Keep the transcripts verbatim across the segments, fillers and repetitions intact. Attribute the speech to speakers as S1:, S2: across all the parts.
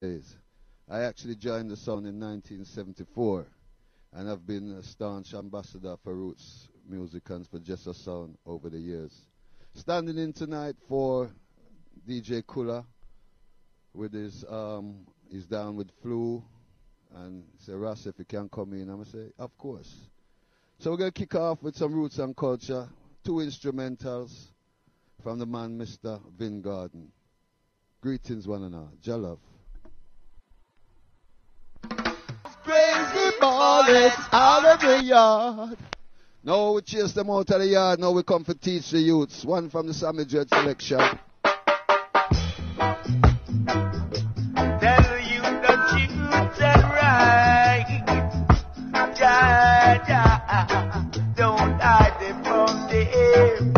S1: days. I actually joined the sound in nineteen seventy-four, and I've been a staunch ambassador for Roots Music and for Just a Sound over the years. Standing in tonight for D J Kula with his, um, he's down with flu, and he said, Russ, if you can come in, I'm going to say, of course. So we're going to kick off with some Roots and Culture, two instrumentals from the man, Mister Vin Garden. Greetings, one and all. Jah love. Crazy ballers out of the yard. Now we chase them out of the yard. Now we come to teach the youths. One from the Sammy Dread selection.
S2: Tell you the truth and right. Yeah, yeah. Don't hide it from them.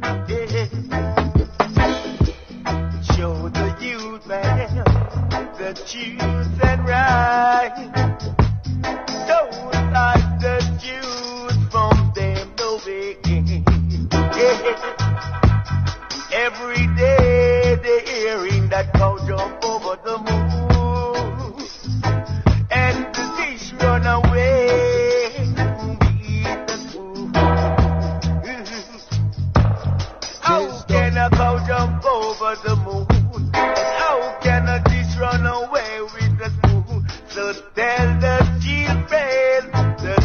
S2: Yeah. Show the youth, man, the truth and right. Don't hide the truth from them, no way. Yeah. Every day they're hearing that cow jump over the moon, and the fish run away to meet the food. How can a cow jump over the moon? How can a fish run away with the spoon? So tell the children the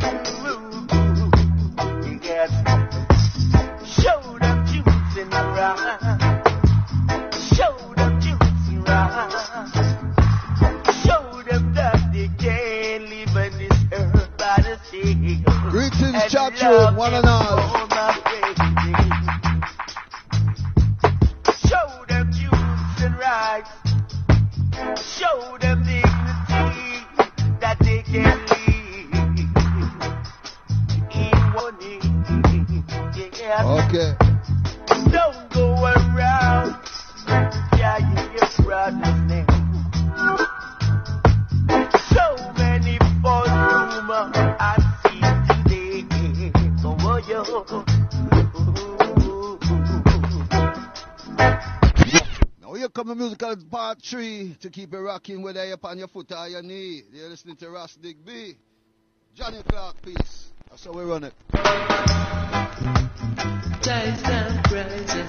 S2: truth. Yes. Show them juice in the rock. Show them juice in the rock. Show them that they can't live in this earth by the sea.
S1: Greetings, chat room, one and all.
S2: Show them juice and rights. Show them dignity that they can live in one day. Yeah.
S1: Okay.
S2: Don't go around, yeah, your brother's name. So many false rumors I see today. Oh, yo.
S1: Now here come the musical part three to keep it rocking whether you're on your foot or your knee. You're listening to Ras Digby. Johnny Clark, peace. That's how we run it.
S3: Taste and crazy.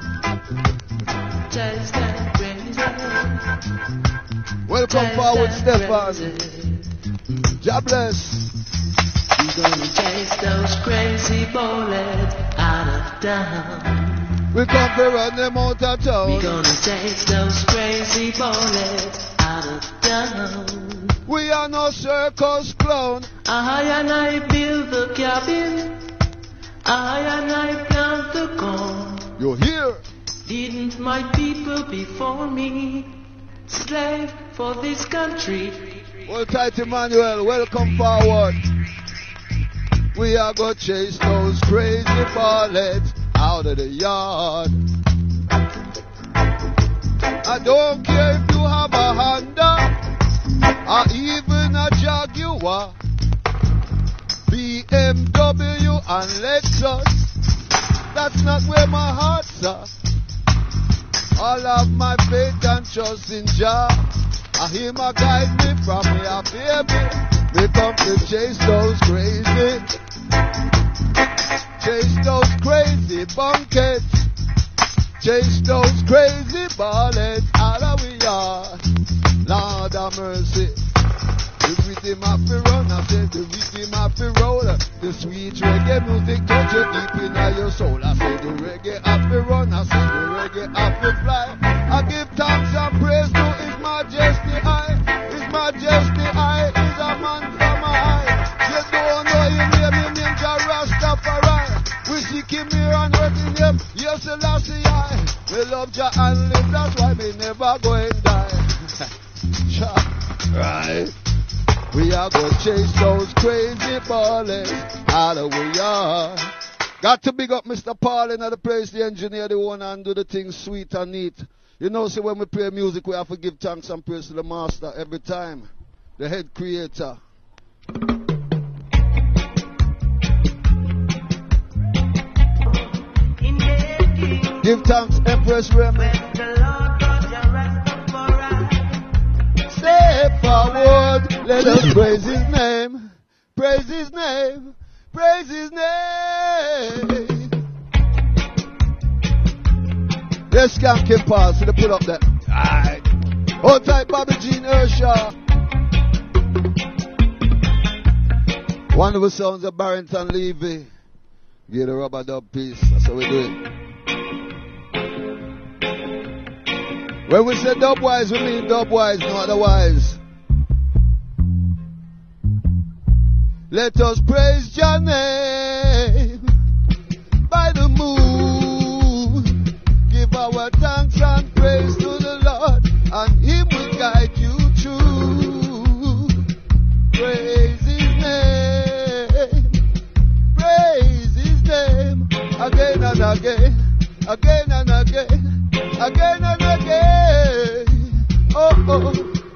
S3: Taste and crazy.
S1: Welcome
S3: Taste
S1: forward,
S3: and
S1: Stefan.
S3: crazy.
S1: God bless.
S3: We're gonna chase those crazy bullets out of town.
S1: We come to run them out of town.
S3: We're gonna chase those crazy bullets out of town.
S1: We are no circus clown.
S3: I and I build the cabin. I and I plant the corn.
S1: You're here.
S3: Didn't my people before me slave for this country?
S1: Well, tight Emmanuel, welcome forward. We are gonna chase those crazy bullets out of the yard. I don't care if you have a Honda or even a Jaguar, B M W and Lexus. That's not where my heart's at. All of my faith and trust in Jah. I hear my guide me from here, baby. We come to chase those crazy, chase those crazy bunkets, chase those crazy bullets out of we yard. Lord have mercy. The rhythm have to run, I said the rhythm have to roll. The sweet reggae music touch you deep in your soul. I said the reggae have to run, I said the reggae have to fly. I give thanks and praise to His Majesty I. His Majesty I is a man from high. You don't know him, name him name Jah Rastafari. We seek him here on earth in him, yes Selassie I. We love Jah and live, that's why we never go and die. Right. We are gonna chase those crazy bullets out of we are. Got to big up Mister Paul in the place, the engineer, the one and do the things sweet and neat. You know, see, when we play music, we have to give thanks and praise to the master every time. The head creator. Give thanks, Empress Remy. Let us praise his name. Praise his name. Praise his name. Let's camp Kim Paul. So they put up there. Alright. Hold tight, Bobby Jean Urshaw. Wonderful sounds of Barrington Levy. Get a rubber dub piece. That's how we do it. When we say dubwise, we mean dubwise, no otherwise. Let us praise your name by the moon. Give our thanks and praise to the Lord, and he will guide you through. Praise his name. Praise his name. Again and again. Again and again. Again and again. Oh, oh.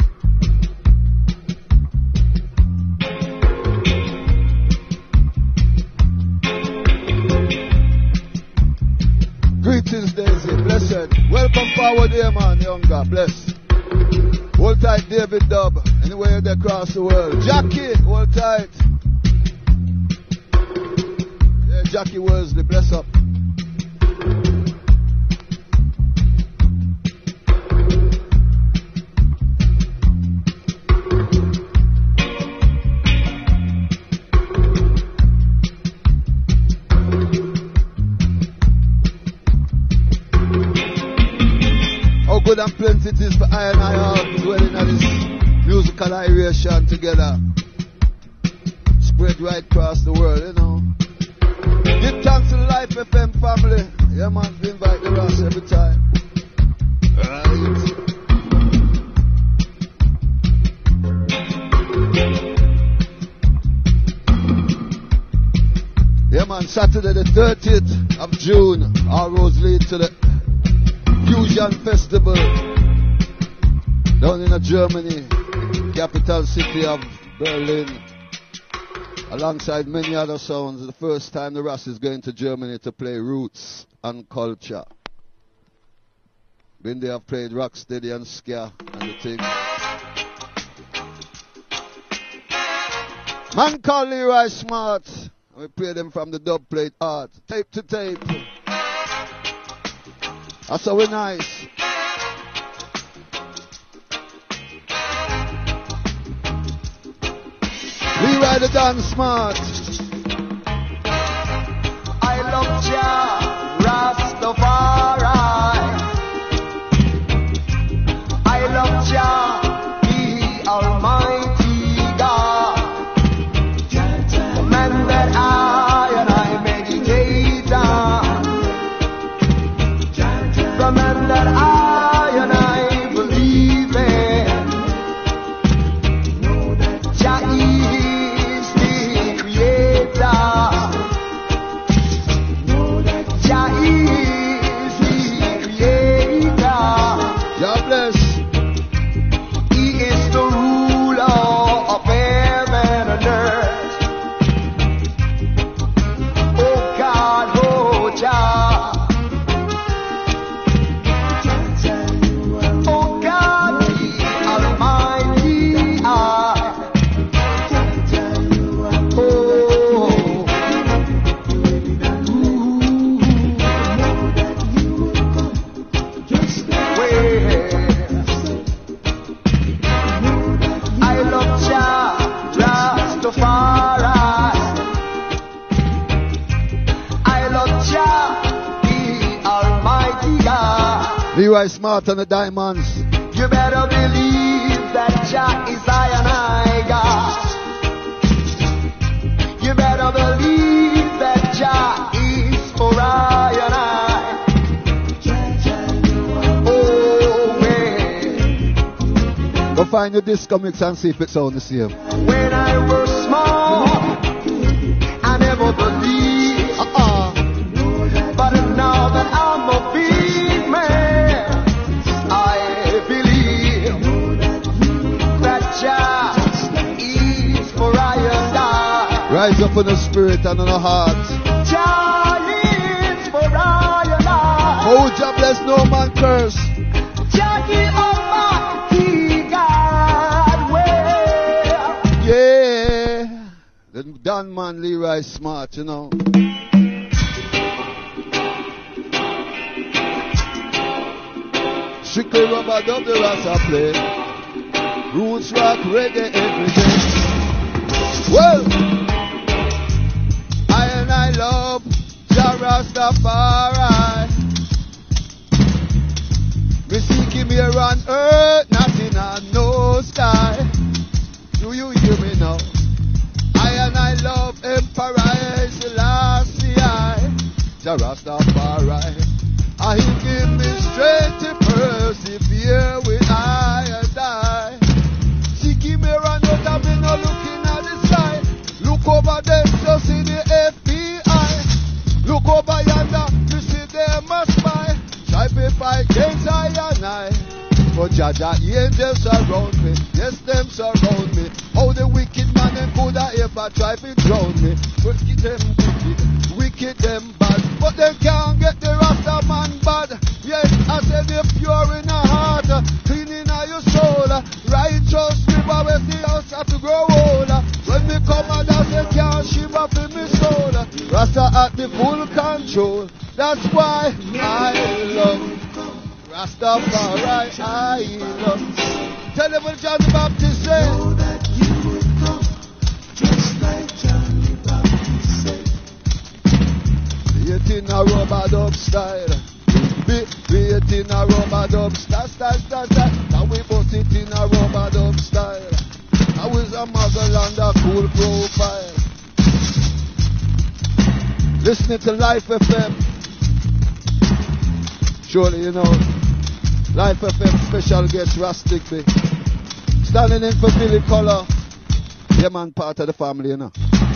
S1: Greetings, Daisy. Blessed. Welcome forward here, man. Younger. Bless. Hold tight, David Dub. Anywhere they across the world. Jackie. Hold tight. Yeah, Jackie Worsley. Bless up. Good and plenty it is for I and I all dwelling on this musical iration together. Spread right across the world, you know. Give thanks to the Life F M family. Yeah, man, we invite the Ross every time. Right. Yeah, man, Saturday the thirtieth of June, all roads lead to the Fusion Festival down in Germany, capital city of Berlin, alongside many other sounds. The first time the Ross is going to Germany to play Roots and Culture. Been there, have played Rocksteady and Ska and the thing. Man called Leroy Smart, and we play them from the dub plate art, tape to tape. That's how we nice. Leroy the dance smart.
S2: I love Jah Rastafari. I love Jah, the Almighty God. The man that I and I meditate on. The man that I and I believe in. Jah is the creator. Jah is the creator.
S1: God bless.
S2: He is the ruler of heaven and earth. Oh God, oh Jah.
S1: Leroy Smart and the Diamonds.
S2: You better believe that Jah is I and I God. You better believe that Jah is for I and I. Oh, man.
S1: Go find your disco mix and see if it's all the same.
S2: When I was small, I never believed. Uh-uh. But now that I'm a big man, I believe that Jah is for I and I.
S1: Rise up in the spirit and in the heart.
S2: Jah is for I and I.
S1: Oh, Jah bless, no man curse.
S2: Jah the Almighty God will.
S1: gunman Leroy Smart, you know. Strictly rubber dub the Rasta play. Roots rock, reggae, everything. Well, I and I love Jah Rastafari. We seek him here on earth, not in a no sky. Do you hear me now? I and I love Emperor Selassie, Jah Rastafari. I he give me strength to persevere with I and I. Seek him here on earth, I've been looking at the sky. Look over there, so see the F B I. Look over yonder, to see them a spy. Try to fight against I and I. But Jaja angels surround me, yes them surround me. How the wicked man them coulda ever try to drown me. Wicked them wicked, wicked them bad, but they can't get the Rasta man bad. Yes, I said they're pure in the heart, clean in your soul. Righteous river where the house have to grow old. When me come out, I say can't shiver for me soul. Rasta at the full control. That's why I love Rastafari, I love. Tell them what John the Baptist said. Know that you will come, just like John the Baptist said. Be it in a rubber dub style. Be, be it in a rubber dub style, style, style, style. Now we put it in a rubber dub style. Now is a muggle and a cool profile. Listening to Life F M. Surely you know. Life F M special guest Rustic B. Standing in for Billy Color. Yeah man, part of the family, you know.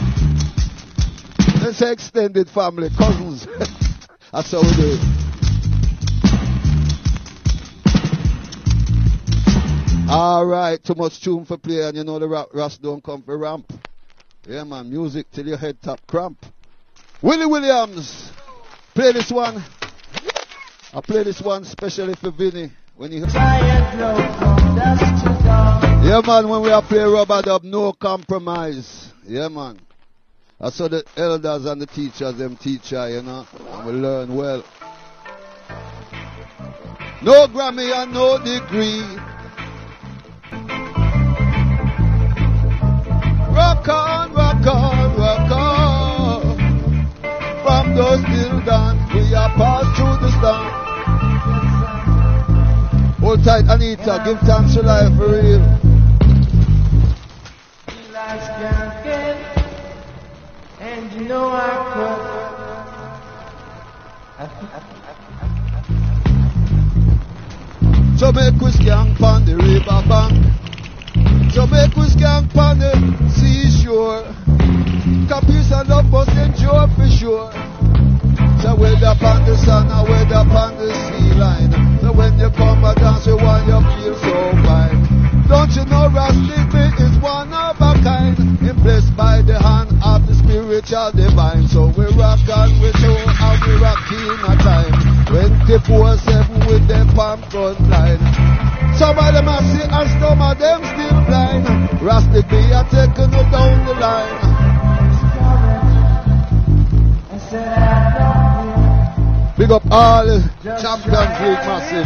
S1: Let's say extended family, cousins. That's how we do it. Alright, too much tune for play and you know the rap, Rust don't come for ramp. Yeah man, music till your head top cramp. Willie Williams, play this one. I play this one specially for Vinny. When you yeah man, when we are play rubber dub, no compromise. Yeah man. I saw the elders and the teachers, them teacher, you know, and we learn well. No Grammy and no degree. Rock on, rock on, rock on. From those till dawn, we are passed through the storm. Hold tight, Anita, give thanks to life for real.
S3: And you know I could.
S1: Jamaica's gang pon the river bank. Jamaica's gang pon the seashore. Caprice and love must endure for sure. So whether upon the sun or whether upon the sea line. So when you come and dance with one you feel so fine. Don't you know Rustic B is one of a kind, impressed by the hand of the spiritual divine. So we rock and we show how we rock in a time twenty-four seven with them palm front line. Some of them are see and some of them still blind. Rustic B are taking it down the line. Big up all the Champions League massive.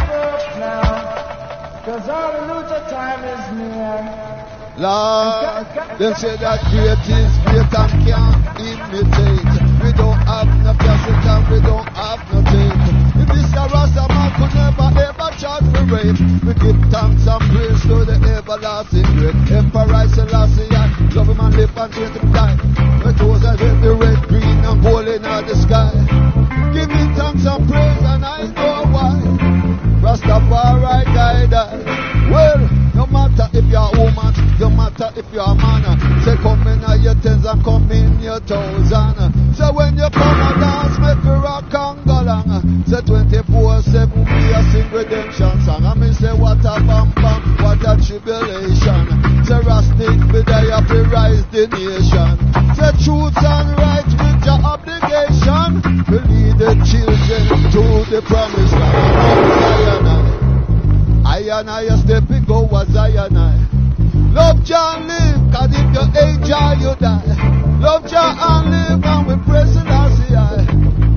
S3: Cause all the Luther time is near.
S1: Lord, they say that great is great and can't imitate. We don't have no cassette and we don't have no tape. If this a Rasta man could never ever charge for rape. We give thanks and praise to the everlasting great Emperor Selassie. Love him and live and change the time. The toes are the red, green and gold in the sky. Give me thanks and praise and I know why. Rastafari guide us. Well, no matter if you're a woman, no matter if you're a man. Say come in your tens and come in your thousand. So when you come and dance, make you rock and go long. Say twenty-four seven we a sing redemption song. I mean say what a bam bam, what a tribulation. Say Rustic B they have to rise the nation. Say truth and right with your obligation. To lead the children to the promised land. I and I a step and go as I and I. Love John live, cause if you age or you die. Love Jah and live and we praise Him as He I.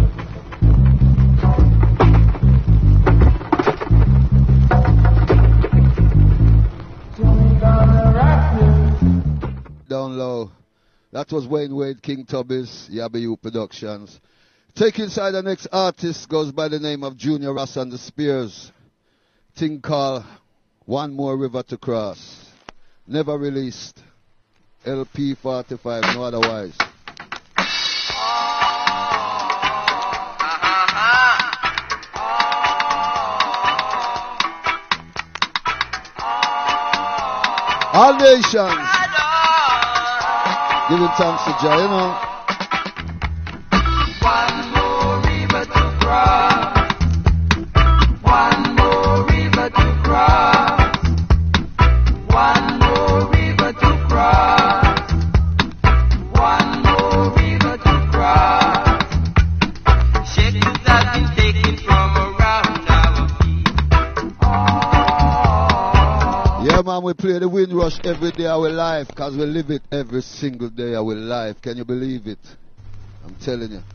S1: Down low. That was Wayne Wade, King Tubby's, Yabba U Productions. Take inside the next artist goes by the name of Junior Ross and the Spears. Thing called One More River to Cross. Never released. L P forty-five, no otherwise. All nations. Giving thanks to Jah, you know.
S2: One more river to cross. One more river to cross. One more river to cross. One more river to cross. Shackles have been taken from around our feet. Oh.
S1: Yeah, man, we play the Windrush every day of our life because we live it every single day of our life. Can you believe it? I'm telling you.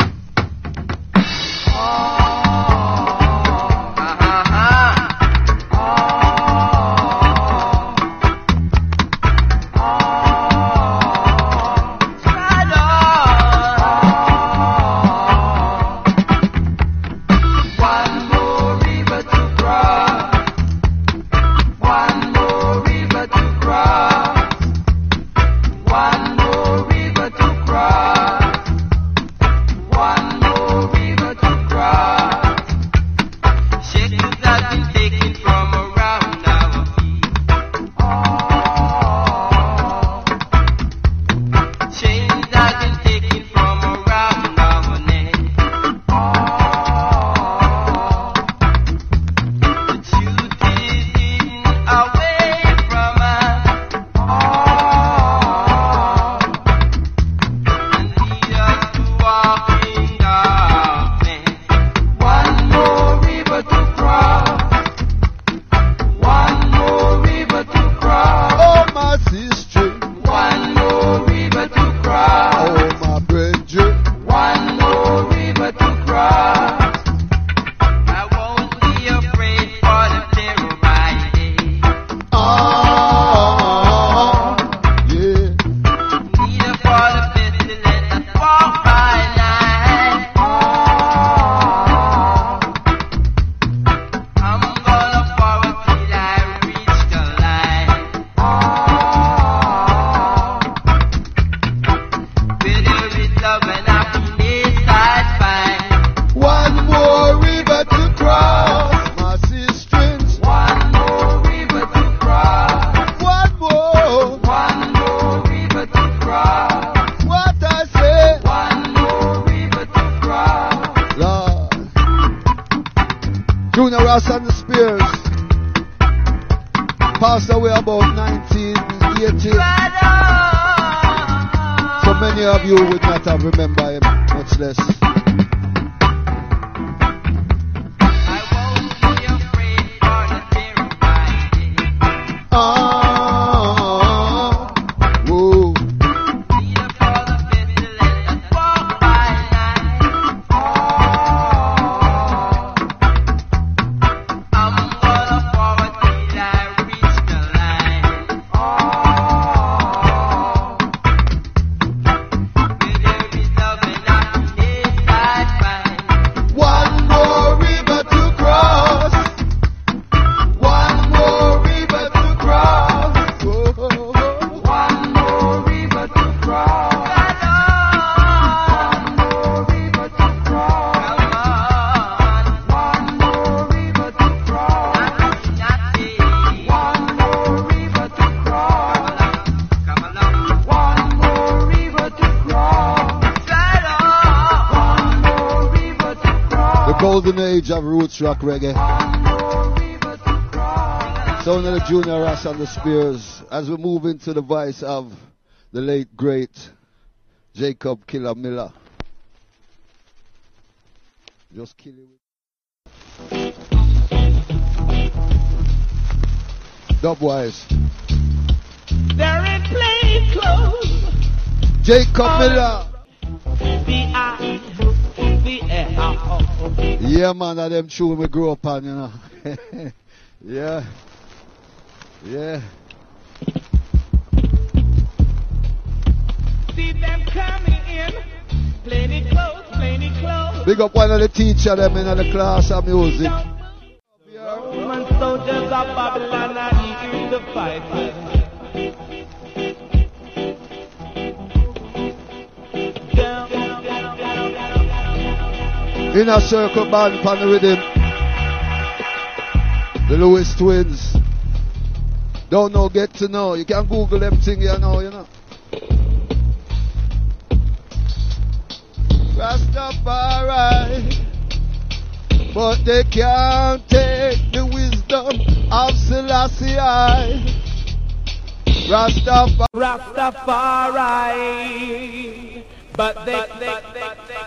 S1: Rock reggae. Sound of the Junior Ross and the Spears as we move into the voice of the late great Jacob Killer Miller. Just kill it. Dubwise.
S3: They're in plain clothes,
S1: Jacob Miller. Yeah, man, of them tune we grew up on, you know. Yeah. Yeah.
S3: See them coming in, plenty clothes, plenty clothes.
S1: Big up one of the teacher them in the class of music.
S3: Roman soldiers of Babylon are eating the fight.
S1: Inner Circle band pan the rhythm. The Lewis Twins. Don't know, get to know. You can Google them thing, you know, you know. Rastafari, but they can't take the wisdom of Selassie. Rastafari,
S3: Rastafari, but they, but they, but they, but they,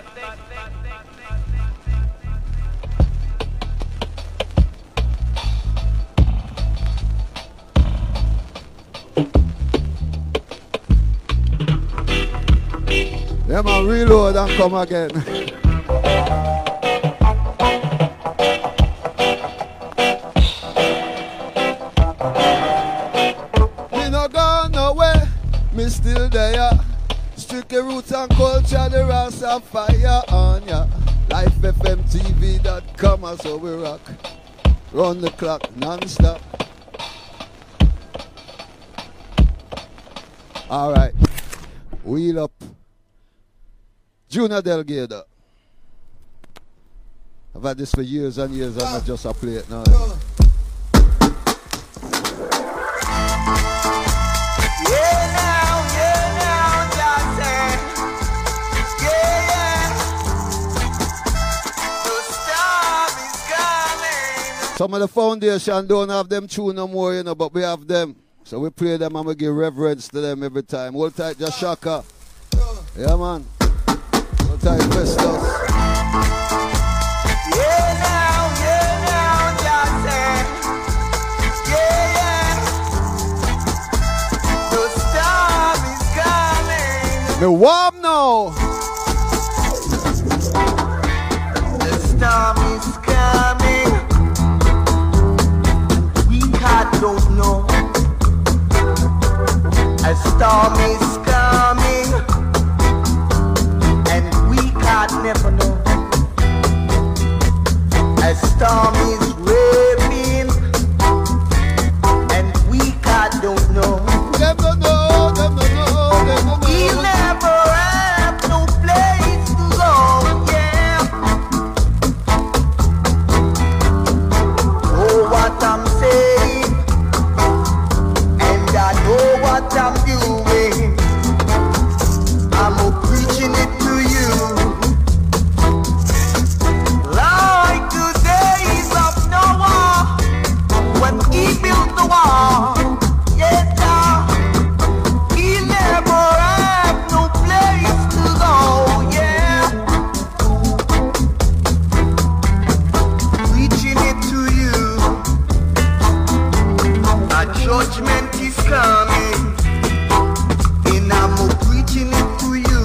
S1: yeah, man, reload and come again. Me no gone away, me still there. Strictly roots and culture, the Rastafari on ya. Life F M T V dot com, so we rock. Run the clock non-stop. All right, wheel up. Junior Delgado. I've had this for years and years and not just a play it now.
S2: Yeah, now, yeah, now, Johnson. Yeah, yeah. The storm is coming.
S1: Some of the foundation don't have them tune no more, you know, but we have them. So we play them and we give reverence to them every time. Hold tight, just Shaka. Yeah, man. Time Festus.
S2: Yeah, now, yeah, now, Johnson. Yeah, yeah. The storm is coming.
S1: Me warm now.
S2: The storm is coming. We can't don't know. A storm is coming. God never know. A storm is raging, and we God don't know.
S1: Them don't know, them don't know, them don't know.
S2: He'll never have no place to go, yeah. Know what I'm saying, and I know what I'm doing. I'm preaching it to you. He built the wall, yes, sir. He never had no place to go, yeah. Preaching it to you. A judgment is coming, and I'm preaching it to you.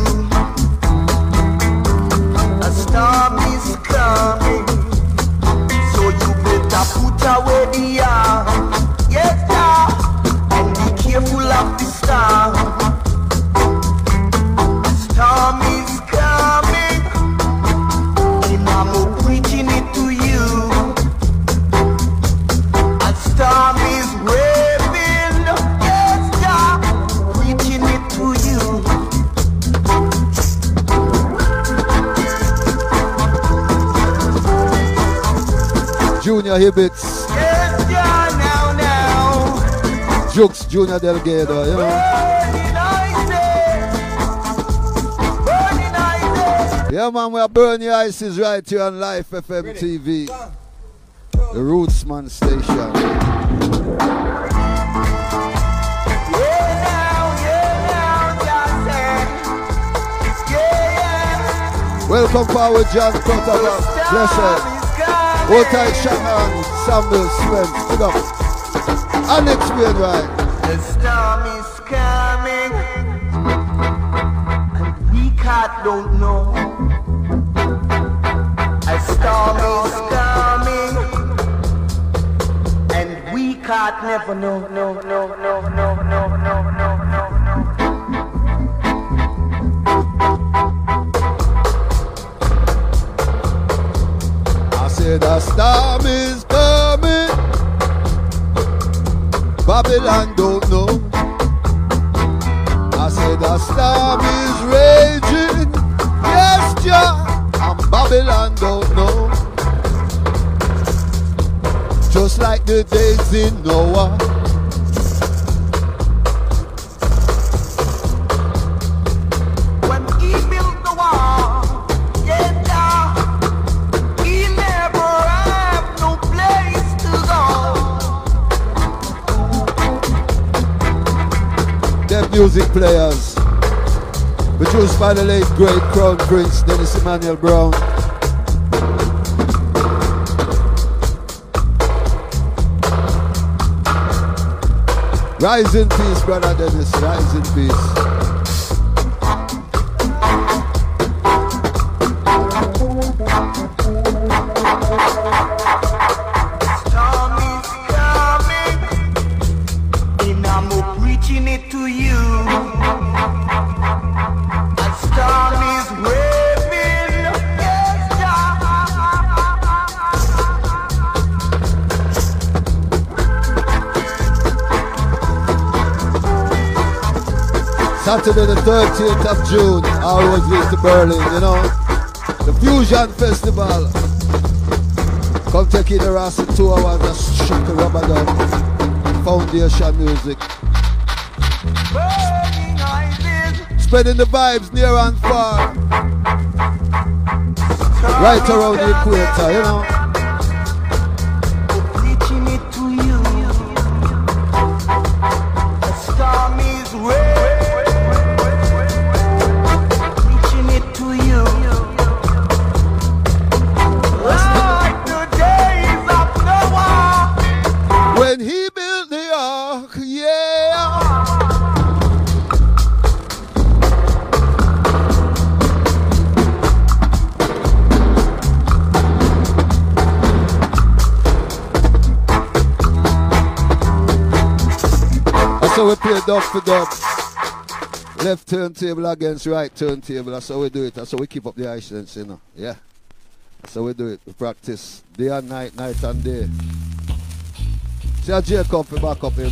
S2: A storm is coming, so you better put away the arm. Yes, sir. And be careful of the storm. The storm is coming, and I'm preaching it to you. A storm is raving. Yes, sir. Preaching it to you.
S1: Junior Hibbits.
S2: Yes, yeah, now, now.
S1: Jukes Junior Delgado, you know. Yeah, man, we are burning ices right here on Life F M T V. The Rootsman Station.
S2: Yeah, now, yeah, now, Johnson. Yeah, yeah.
S1: Welcome forward, John Protocol. Blessed. Hold tight, Shannon, Samuel, Spence. Pick up. Alex Wainwright.
S2: The storm is coming. heart don't know. A storm is coming, and we can't never know. No, no, no, no, no, no, no, no, no.
S1: I said the storm is coming, Babylon don't know. I said the storm is raging, yes, Jah, and Babylon don't know. Just like the days in Noah.
S2: When he built the wall, yeah, Jah, he never have no place to go.
S1: Them music players, produced by the late great Crown Prince Dennis Emmanuel Brown. Rise in peace, brother Dennis, rise in peace.
S2: Storm is coming, and I'm preaching it to you. A storm is raving, yes, Jah.
S1: Saturday the thirteenth of June, always lead to Berlin, you know. The Fusion Festival. Come take in the Rasta two hours and shake the rubber down. Foundation music.
S2: Burning eyes,
S1: Spreading the vibes near and far. Right around the equator, you know.
S2: preaching it to you. A storm is raving, preaching it to you. Like the days of Noah.
S1: When he built the ark, yeah. So we play dub for dub. Left turntable against right turntable. That's how we do it. That's how we keep up the high sense, you know. Yeah. That's how we do it. We practice day and night, night and day. See how Jacob we back up him.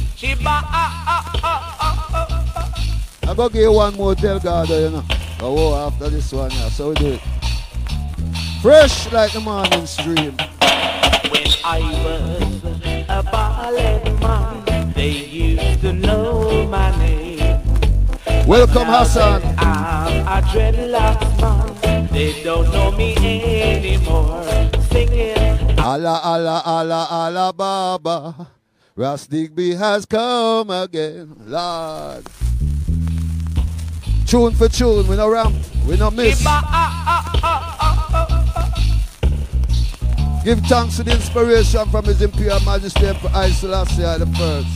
S1: I'm going to give you one more Delgado, you know. Oh, after this one, yeah. So we do it. Fresh like the morning stream.
S3: When I was a ballet man, they used to know my name.
S1: Welcome, Hassan.
S3: I'm a dreadlocks man. They don't know me anymore. Singing.
S1: Allah, Allah, Allah, Allah, Baba. Ras Digby has come again, Lord. Tune for tune, we no ramp, we no miss. Give thanks to the inspiration from His Imperial Majesty Emperor Haile Selassie the First.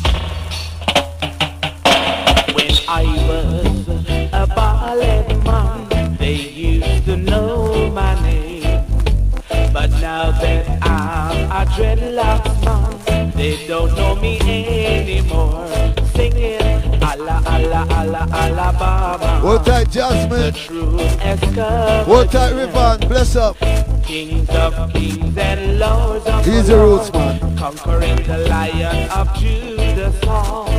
S3: When I was a ballet man, they used to know my name. But now that I'm a dreadlocks man, they don't know me anymore. Singing Allah, Allah, Allah, Allah, Baba.
S1: Hold tight, Jasmine.
S3: The truth has come.
S1: Hold tight, Rivan. Bless up.
S3: Kings of kings and lords of
S1: Easy
S3: lords,
S1: roots, man.
S3: conquering the Lion of Judah song.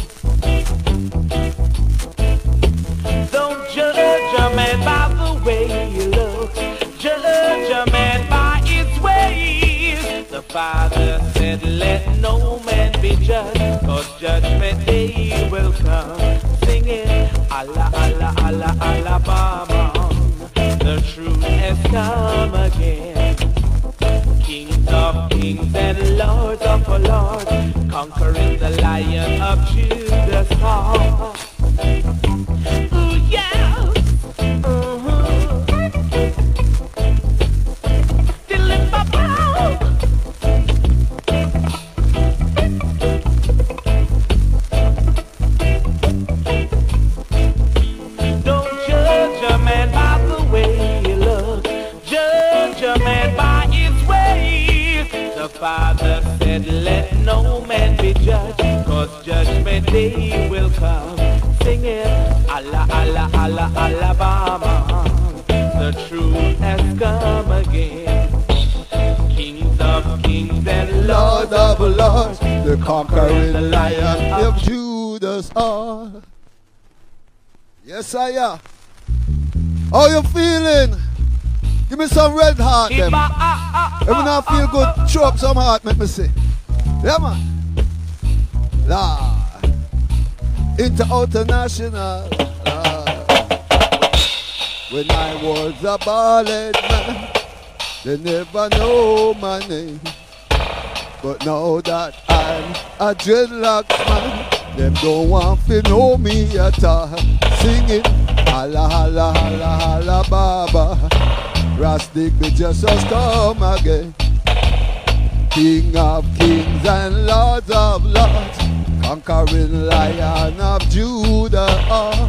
S3: Don't judge a man by the way he looks, judge a man by his ways. The Father said, let no man be judged, cause judgment day will come. Singing Allah, Allah, Allah, Allah, Baba. The truth has come again. Kings of kings and lords of lords, conquering the Lion of Judah's song. Ooh, yeah. Uh-huh. Diddle-bop-pow. Don't judge a man by judgment day will come. Sing it, Allah, Allah, Allah, Alabama. The truth has come again. Kings of kings and
S1: Lord
S3: lords
S1: of lords, the conquering lion of Judas are. Yes, I am. How you feeling? Give me some red heart, them. If you not feel good, throw up some heart, make me see. Yeah, man. La. Inter-international. La. When I was a ballad man, they never know my name. But now that I'm a dreadlocks man, them don't want to know me at all. Singing, holla, holla, holla, holla, baba. Rastic, the Jesus come again. King of kings and lords of lords, conquering lion of Judah. Oh,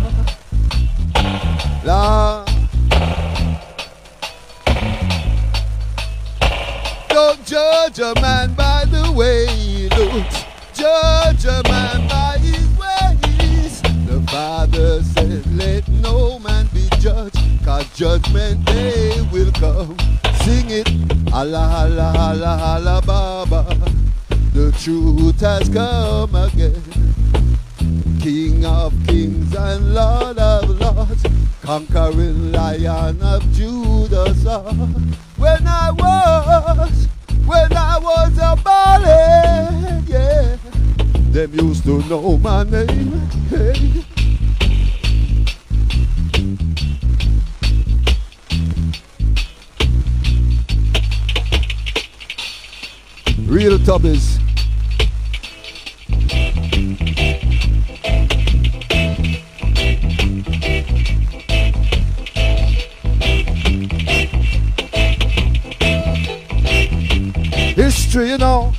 S1: Lord. Don't judge a man by the way he looks. Judge a man by his ways. The Father said, let no man be judged, cause judgment day will come. Sing it, Allah, Allah, Allah, Allah, Baba. The truth has come again. King of kings and Lord of lords, conquering lion of Judah. When I was, when I was a ballad, yeah, them used to know my name. Hey. Real tubbies. History, you know.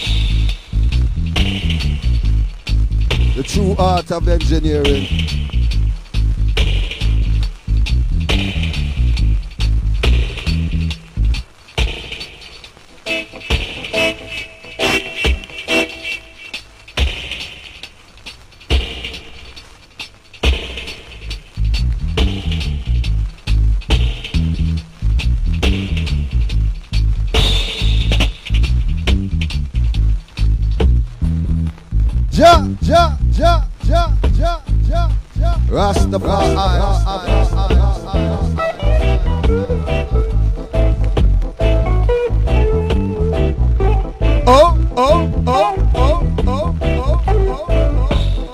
S1: The true art of engineering. Ja, ja, ja, ja, ja, ja, ja. Rastafari. Oh, oh, oh, oh, oh, oh, oh, oh.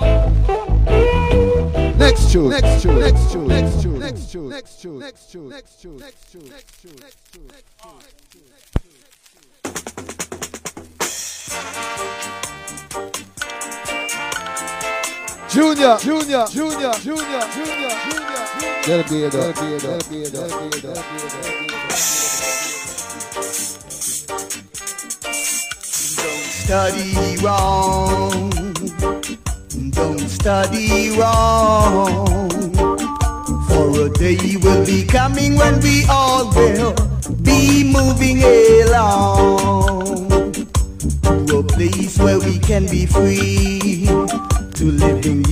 S1: Next tune, next tune, next tune, next tune, next tune, next tune, next tune, next tune, next tune, next tune, next tune, next tune. Junior, Junior, Junior, Junior, Junior, Junior, Junior.
S4: Don't study wrong. Don't study wrong. For a day will be coming when we all will be moving along to a place where we can be free to live in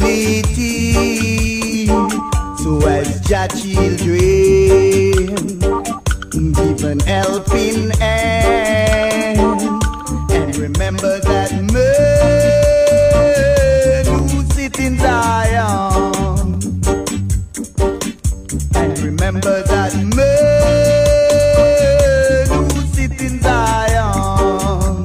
S4: unity. So as Jah children, give an helping hand, and remember that man who sits in Zion, and remember that man who sits in Zion.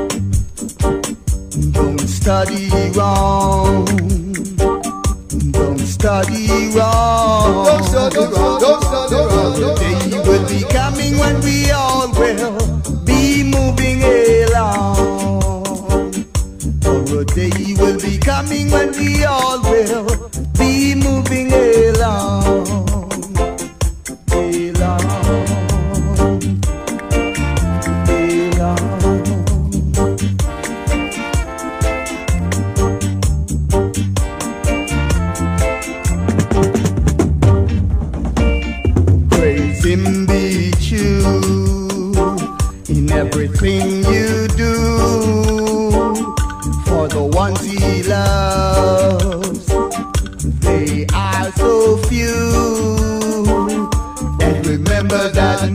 S4: Don't study wrong. Don't study wrong.
S1: Don't study wrong. Don't study wrong.
S4: The day will be coming when we all will be moving along. For a day will be coming when we all will be moving along. Along. Him be true in everything you do, for the ones he loves, they are so few. And remember that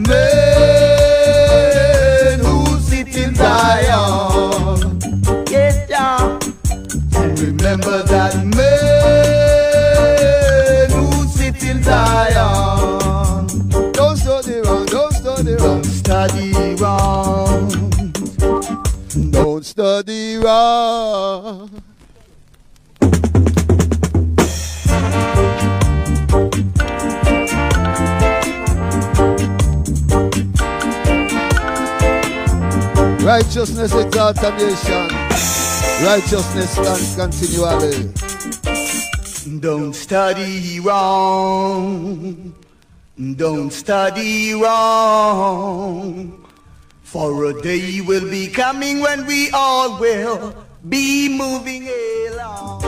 S4: man who sits in Zion. Yes, yeah. And remember that man who sits in Zion.
S1: Don't study wrong, don't study wrong.
S4: Don't study wrong.
S1: Don't study wrong. Righteousness exalt a nation. Righteousness stands continually.
S4: Don't study wrong. Don't study wrong. For a day will be coming when we all will be moving along.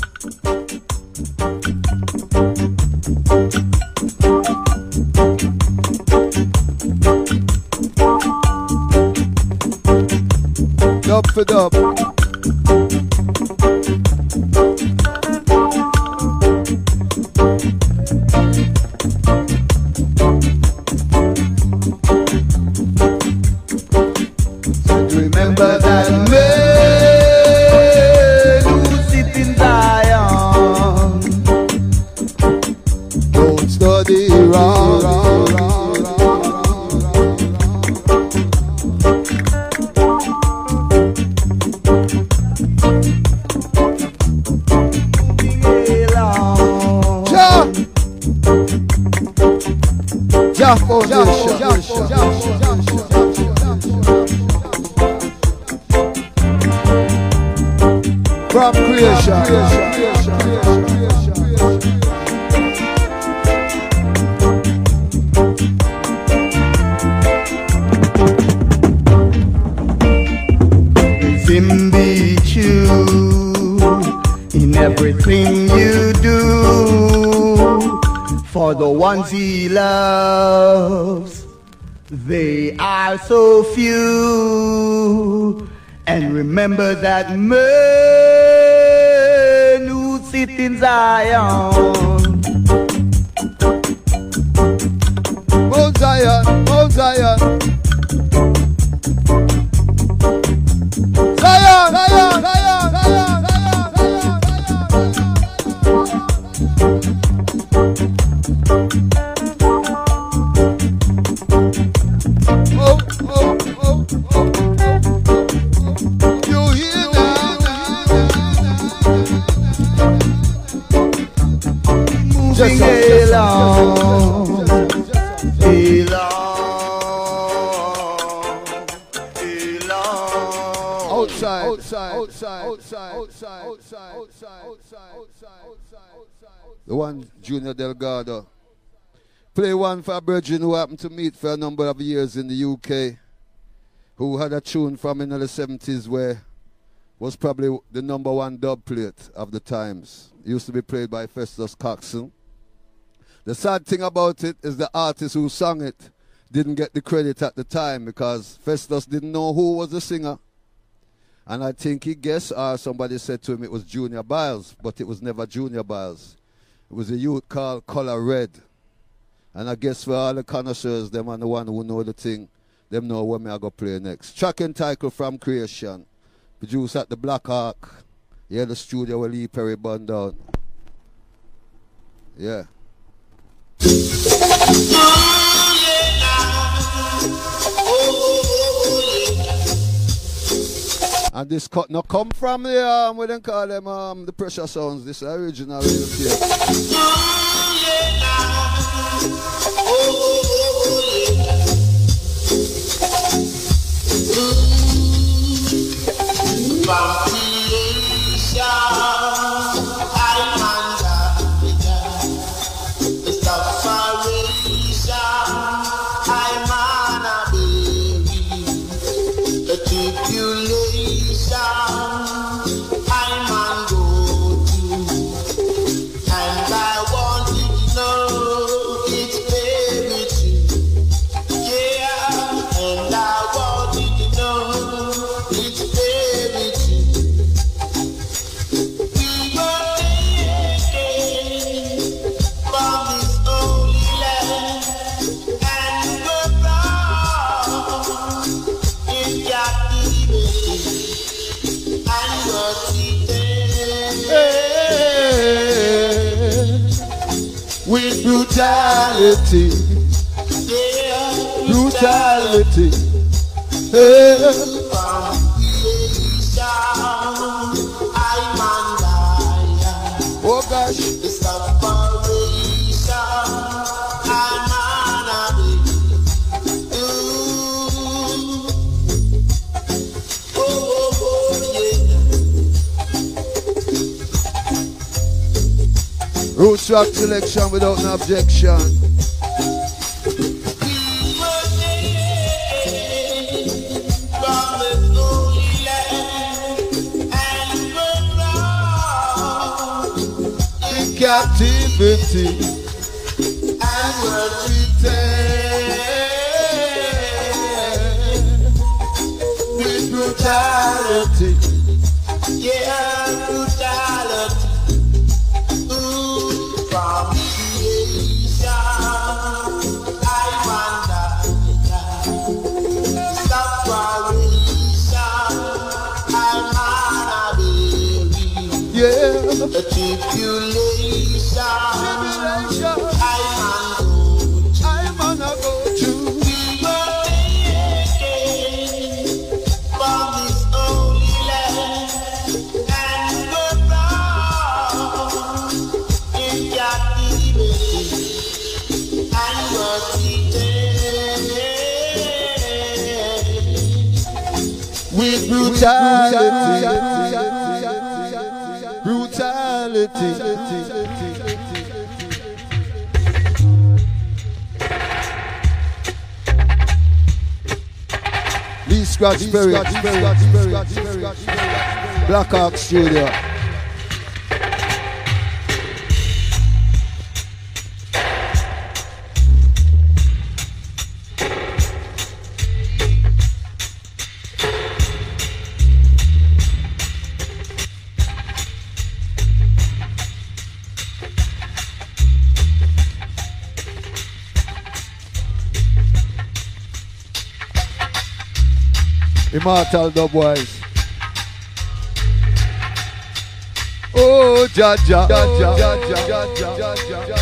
S1: Dub for dub.
S4: Remember that man who sits in Zion.
S1: Don't study wrong. Jah, Jah Foundation. From creation.
S4: Him be true in everything you do. For the ones he loves, they are so few. And remember that man who sits in Zion.
S1: Mount Zion, Mount Zion. Zion, Zion, Zion, Zion, Zion, Oh, oh, oh, oh. You hear that?
S4: Moving along, along,
S1: outside, outside, outside, outside, outside, outside, outside, outside, outside. The one, Junior Delgado. Play one for a virgin who happened to meet for a number of years in the U K, who had a tune from in the seventies where was probably the number one dub plate of the times. It used to be played by Festus Coxon. The sad thing about it is the artist who sang it didn't get the credit at the time because Festus didn't know who was the singer. And I think he guessed, or somebody said to him it was Junior Biles, but it was never Junior Biles. It was a youth called Color Red. And I guess for all the connoisseurs, them and the one who know the thing, them know what me I go play next. Track and title From Creation. Produced at the Black Hawk. Yeah, the studio where Lee Perry burned down. Yeah. And this cut now come from the um, we don't call them um the Pressure Sounds. This original real tape. with brutality.
S4: Yeah,
S1: Brutality. Yeah. Oh gosh.
S4: It's not separation. I'm on a way. Ooh. Oh, oh, oh, yeah.
S1: Roots rock selection without an objection. Captivity and we're treated with brutality.
S4: Yeah, brutality. Ooh, from creation, I wonder. Separation, I'm on a baby.
S1: Yeah.
S4: A tribulation.
S1: Tribulation.
S4: I'm
S1: on a go to.
S4: We were taken from this holy land and were brought in captivity and were treated
S1: with brutality. Brutality. Lee Scratch Spirit, Black Hawk Studio. Immortal Dubwise. Oh, Jah Jah, Jah Jah, Jah Jah, Jah Jah.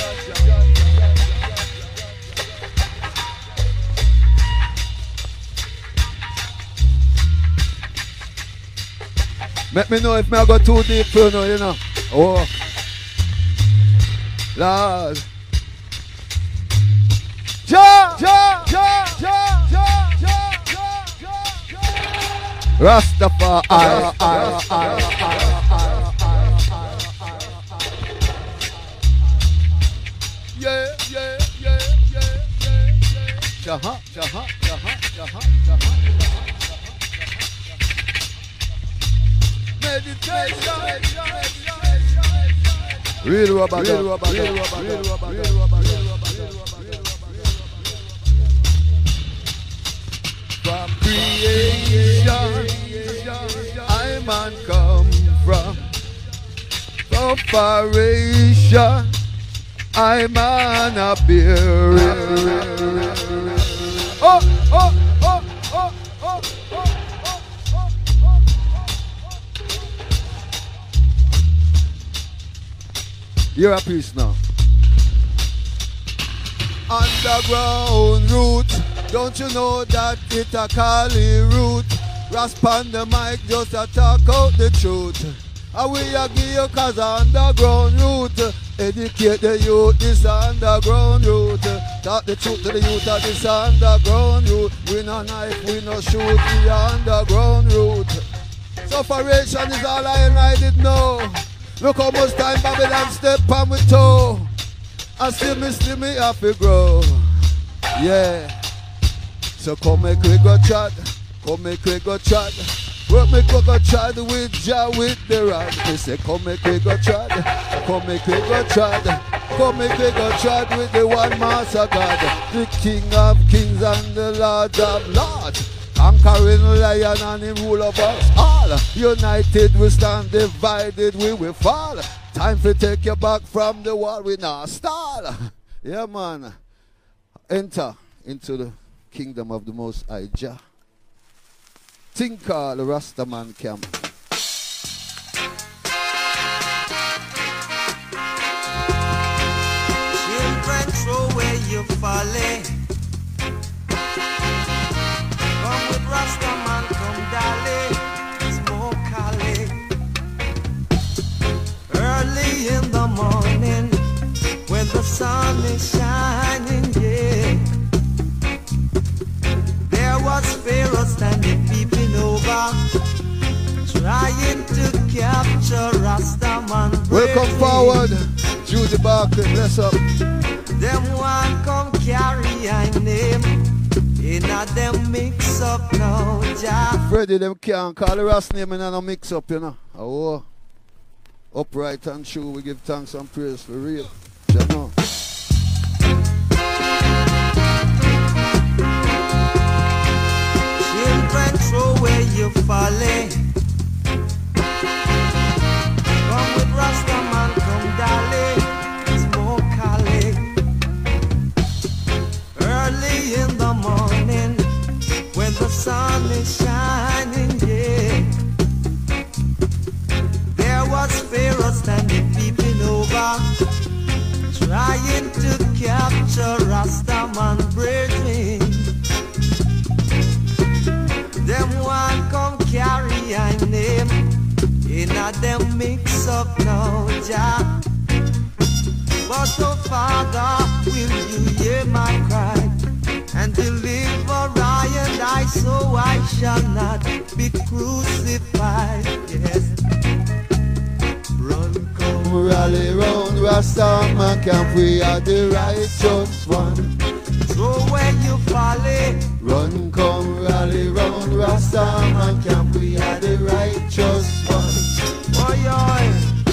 S1: Let me know if me I go too deep for you, know, you know. Oh, Lord. Jah, Jah, Jah, Jah, Jah, Jah. Rastafari, I, I, I, I, yeah, yeah, yeah, yeah, yeah, yeah. Jaha, jaha, jaha, jaha, jaha. Meditation, real rubber, real rubber, real rubber, real rubber, real rubber, real rubber. From creation, I man come from. Separation, I man a bear. Oh, oh, oh, oh, oh, oh, oh, oh, oh. You're a piece now. Underground root. Don't you know that it a Kali root? Rasp on the mic just a talk out the truth. And we a give you cause underground root. Educate the youth, this underground root. Talk the truth to the youth of this underground root. We no knife, we no shoot, we underground root. Separation is all I and I did know. Look how much time Babylon step on my toe. And still me, still me have to grow. Yeah. So come make we go chat, come make we go chat. Work make we go chat with Jah with the rod. They say come make we go chat, come make we go chat. Come make we go chat with the one master God, the King of kings and the Lord of lords. Conquering lion and him rule of us all. United we stand, divided we will fall. Time to take you back from the wall, we not stall. Yeah man, enter into the kingdom of the Most High Jah. Tinker, the Rastaman camp.
S4: Early in the morning, when the sun is shining, yeah, there was Pharaoh standing peeping over, trying to capture Rastaman.
S1: Welcome forward, Judy Barker, bless up.
S4: Them one come carry I name, in a them mix up now, Jah.
S1: Freddy, them can't call the Rast name and no mix up, you know. Oh, upright and true, we give thanks and praise for real. You know.
S4: Children, throw where you folly. Come with Rastaman, come darling, smoke Cali. Early in the morning, when the sun is shining, yeah, there was Pharaoh standing peeping over, trying to capture Rastaman brethren. Them one come carry I name, in a them mix up now, Jah. But oh Father, will you hear my cry and deliver I and I, so I shall not be crucified? Yes. Run, come,
S1: Rally round Rastaman camp, we are the righteous one.
S4: throw where you folly.
S1: Run, come, rally round Rastaman camp, we are the righteous one.
S4: Oi, oi.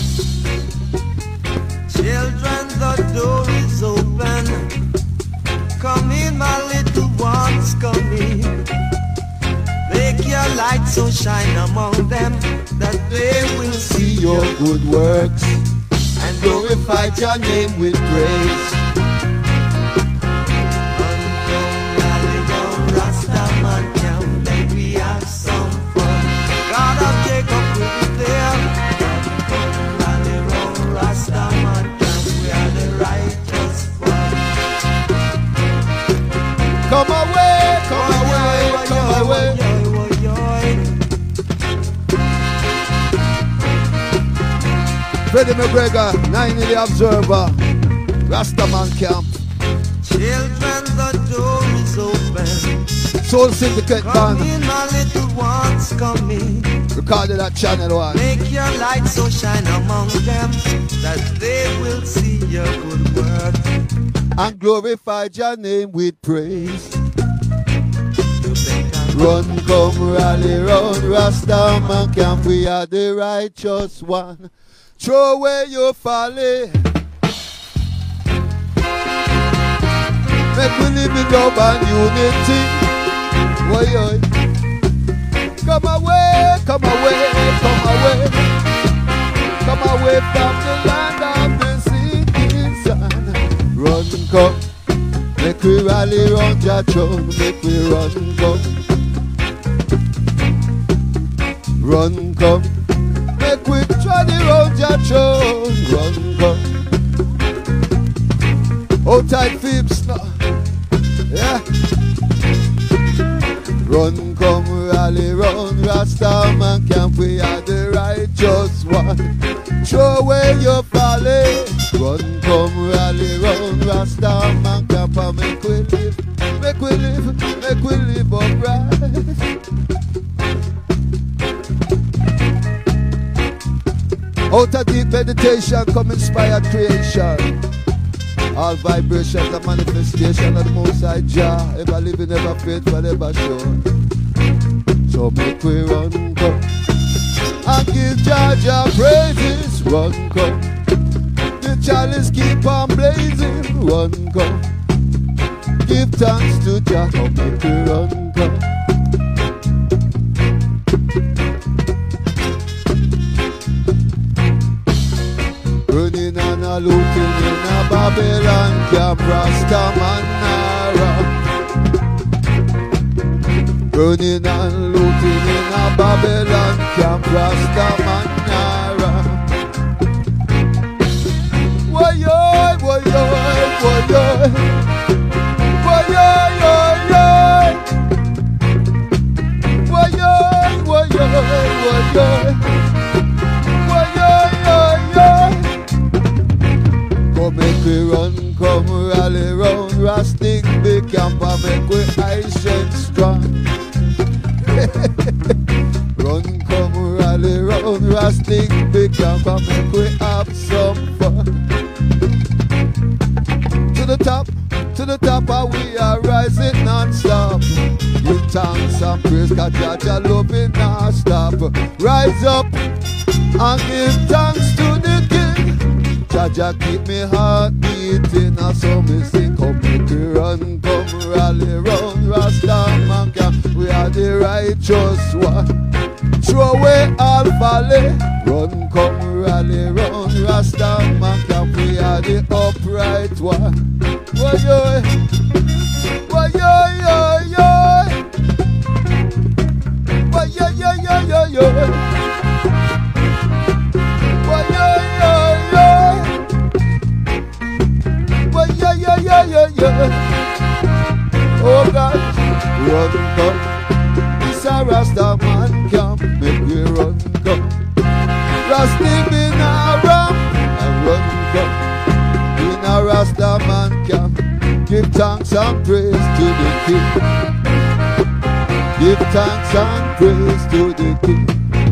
S4: Children, the door is open. Come in, my little ones, come in. Make your light so shine among them, that they will see
S1: Your good works
S4: and
S1: glorify your name with praise.
S4: rally round Rastaman camp, let we have some fun. God of Jacob will be there. Rally round Rastaman camp, we are the righteous one.
S1: Come away, come away, come away. Freddie McGregor, nine in the Observer, Rastaman camp.
S4: Children, the door is open.
S1: Soul Syndicate
S4: Come
S1: band,
S4: in, my little ones, come in.
S1: recorded at Channel One.
S4: Make your light so shine among them, that they will see your good work.
S1: And glorify your name with praise.
S4: You better
S1: Run, come, rally round Rastaman camp, we are the righteous one. Throw away your folly. Make we live in love and unity. Oi, oi. Come away, come away, come away. Come away from the land of the sinking sun. Run, come. Make we rally round your throne. Make we run, come. Run, come. Make we try the round your throne. Run, come. Hold tight, Phoebs now. Yeah. Run, come, rally round Rastaman camp, we are the righteous one. Throw away your folly. Run, come, rally round Rastaman camp, and make we live, make we live, make we live upright. Out of deep meditation come inspired creation. All vibrations are manifestation of the Most High Jah. Ever living, ever faithful, ever sure. So make we run, come, and give Jah Jah praises. Run, come. The chalice keep on blazing. Run, come. Give thanks to Jah. So make we run, come. Running and a looting in a Babylon camp, Rastaman Nara. Running and looting in a Babylon camp, Rastaman Nara. Woyoy, woyoy, woyoy. Woyoy, woyoy. Woyoy, woyoy, woyoy. Woyoy, woyoy. Run, come, rally round, rustic, big camp, and make we ice and strong. Run, come, rally round, rustic, big camp, and make we have some fun. To the top, to the top, and we are rising non-stop. Give thanks and praise, cause Jah love it non-stop. Rise up and give thanks to the King. Jah keep me heart beating, and so me sing, come make we run, come rally round, Rasta man camp. We are the righteous one. Throw away all folly. Run, come rally round, Rasta man camp. We are the upright one. Why yo, why yo yo yo, why yo yo yo yo yo, why yo yo yo, why yo yo yo yo yo. Oh God, run come, this a Rasta man camp. Make we run come, Rasta in a ram and run come. In a Rasta man camp, give thanks and praise to the King. Give thanks and praise to the King.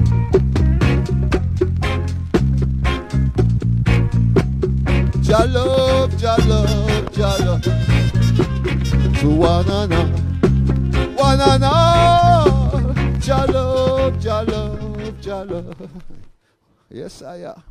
S1: Jah love, Jah love, Jah love. To one another, one another. Jah love, Jah love, Jah love. Yes, I am.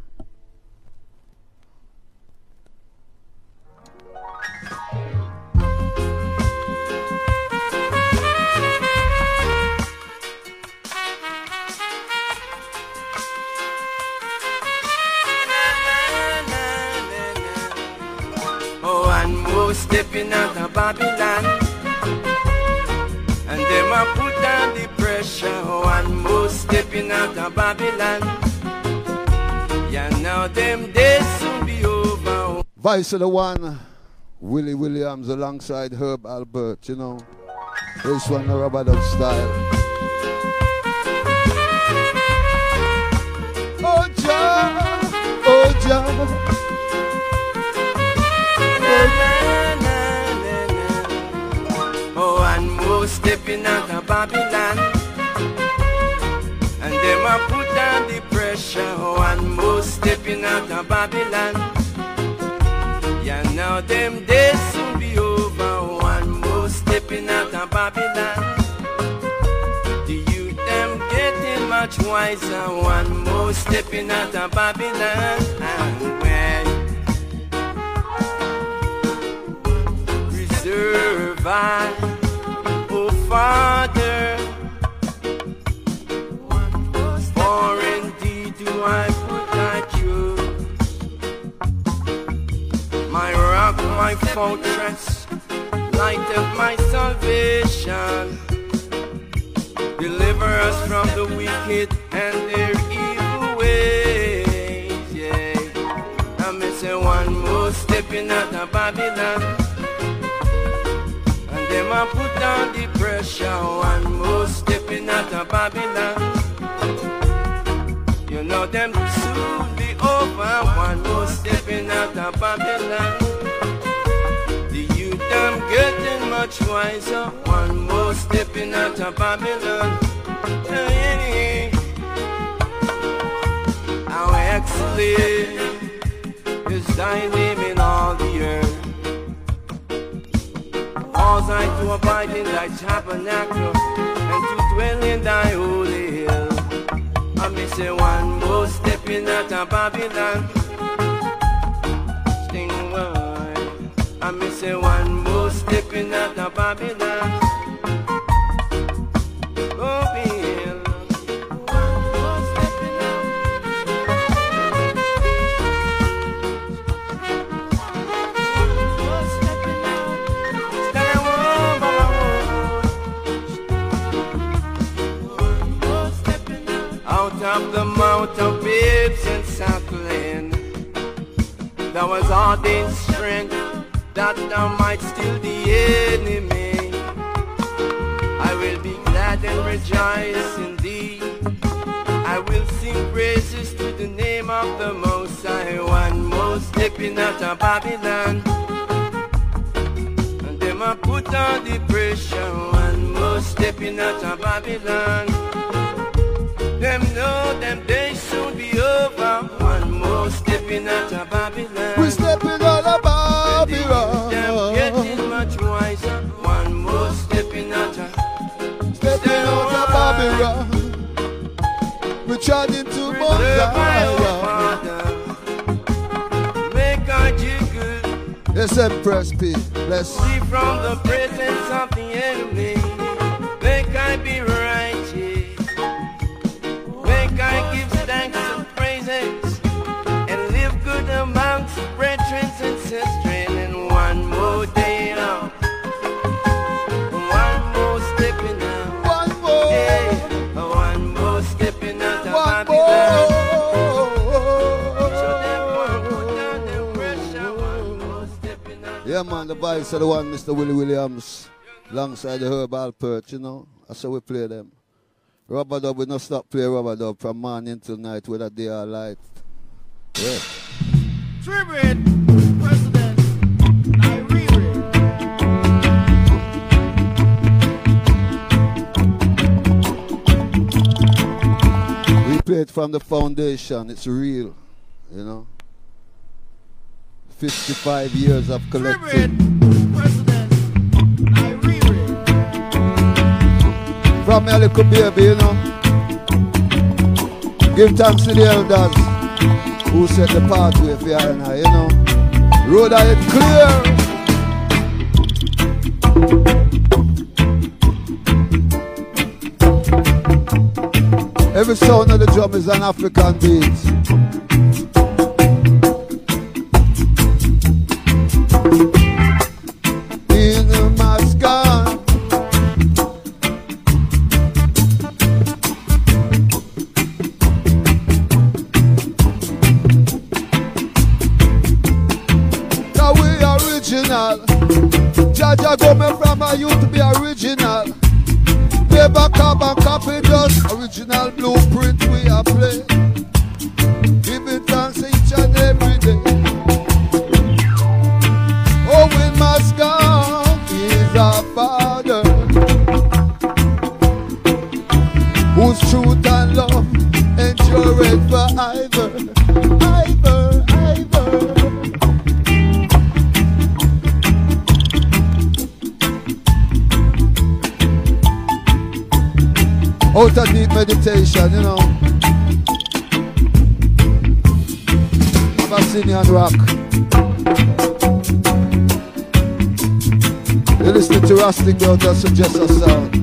S4: Stepping out of Babylon, and them a put down the pressure. One more stepping out of Babylon. Yeah, now them days soon be over.
S1: Vice of the one, Willie Williams alongside Herb Albert, you know. This one, the rubber dub style. Oh, Jah, oh, Jah.
S4: Stepping out of Babylon, and them a put down the pressure. One more stepping out of Babylon. Yeah, now them days soon be over. One more stepping out of Babylon. The youth them getting much wiser. One more stepping out of Babylon. And when reserve I, Father, for indeed do I put thy truth, my rock, my fortress, light of my salvation. Deliver us from the wicked and their evil ways. Yeah, I'm missing one more stepping out of Babylon. Them a put down the pressure. One more stepping out of Babylon. You know them soon be over. One more stepping out of Babylon. The youth them getting much wiser. One more stepping out of Babylon. Hey, how excellent is thy name in all the earth. Cause I to abide in thy tabernacle and to dwell in thy holy hill. I may say one more stepping out of Babylon. Sting wide. I may say one more stepping out of Babylon. Oh, Bill. One more stepping out. Of the mouth of babes and suckling, there was ordained strength that thou might still the enemy. I will be glad and rejoice in thee. I will sing praises to the name of the Most High. One more stepping out of Babylon.
S5: under the pressure. One more stepping out of Babylon. Them know them days soon be over. One more stepping out of Babylon.
S1: We stepping out of Babylon.
S5: Them getting much wiser. One more stepping out of
S1: Stepping out of Babylon. We're trying to Mount Zion.
S5: Make our jiggle.
S1: Yes, Empress P. Bless.
S5: See from the presence of the enemy. Make I be righteous. Make I give thanks and praises. And live good amongst brethren and sisters. And one more day now. One more stepping out.
S1: One more.
S5: Yeah. One more stepping out of
S1: One
S5: Babylon.
S1: more. Yeah, man, the voice of the one, Mister Willie Williams, alongside the Herbal Perch, you know. That's how we play them. Rubber dub, we don't stop playing rubber dub from morning till night, whether day or light. Yeah.
S3: Tribute, President Irene.
S1: We play it from the foundation, it's real, you know. fifty-five years of collecting. From a little baby, you know. Give thanks to the elders who set the pathway for you and I, you know. Road ahead clear. Every sound of the drum is an African beat. In the mascot. Now we original. Jaja go me from a youth to be original. Never carbon copy, just original blueprint we are play. Give it thanks each and every day. Owen Mascot is our father, whose truth and love endure it forever. Ivor, Ivor. Out of deep meditation, you know. Abyssinian rock. You're listening to Rustic Bell, just suggest a sound.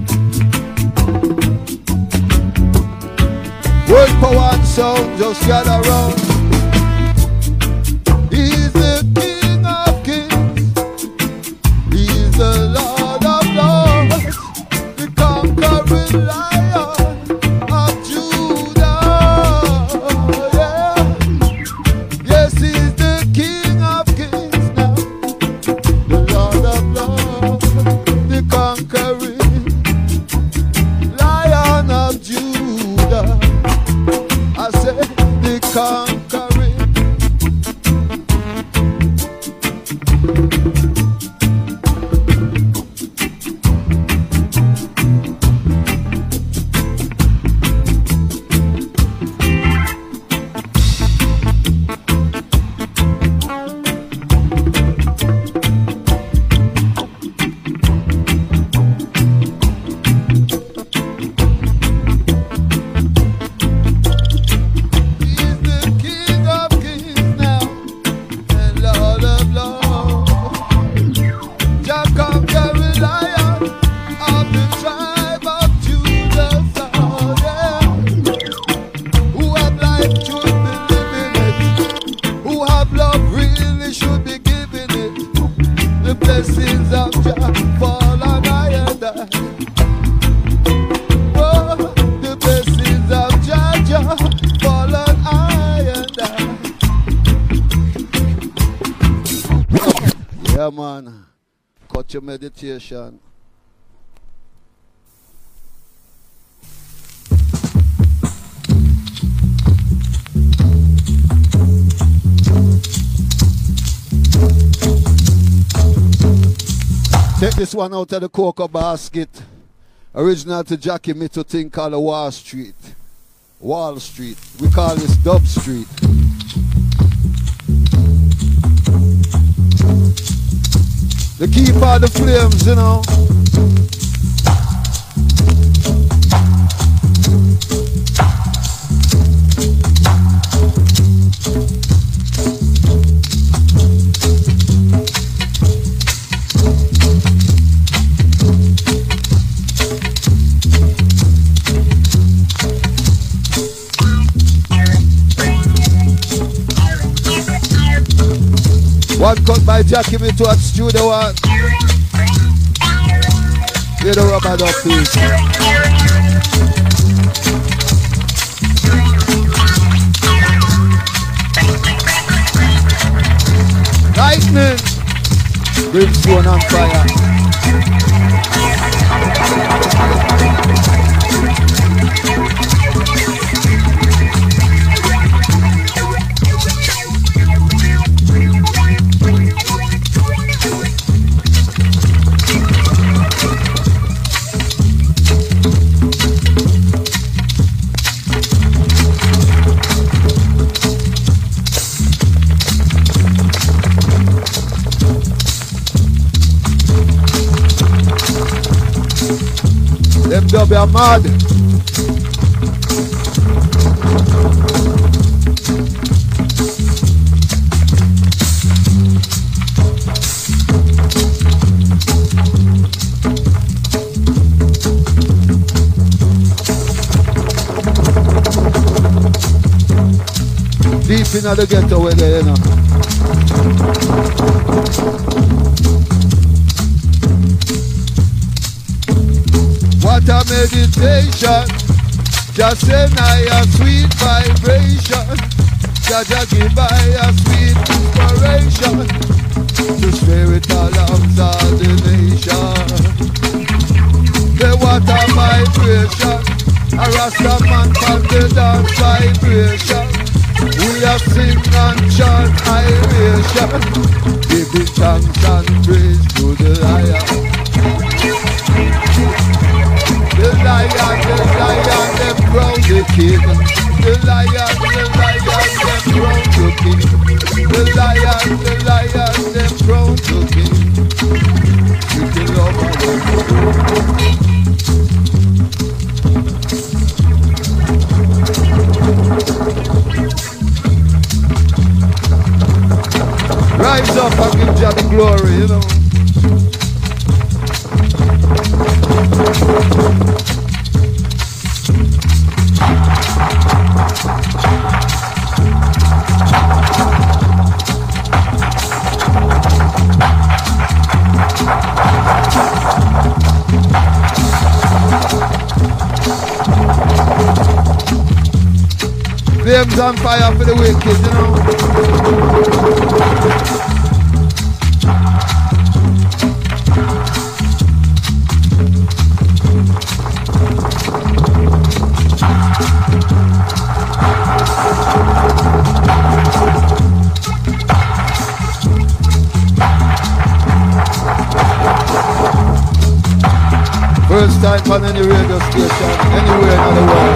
S1: World power and sound, just gather round. He's the King of Kings. He's the Lord of Lords. The conquering Lion of Judah. Yeah. Yes, he's the King of Kings now. The Lord of Lords. The conquering Lion of Judah. I say the conquering. Yeah, man. Cut your meditation. Take this one out of the Cocoa Basket. Original to Jackie me to think called the Wall Street. Wall Street. We call this Dub Street. They keep all the flames, you know. One cut by Jackie me to a studio one. Hear the rubber dub piece. Lightning. Brimstone on fire. Them dub are mad. Deep in the ghetto where they, you know. What a meditation, just say I a sweet vibration, Jaja give I a sweet inspiration, to spiritual arms of the nation. The water vibration, a Rasta man from the dance vibration, we are sing and chant iration, giving thanks and praise to the lion. The lion, the lion, them crown the king. The lion, the lion, them crown the king. The lion, the lion, them crown the king. With the love of the rise up and give Jah the glory, you know. Flames on fire for the wicked, you know. First time on any radio station anywhere in the world.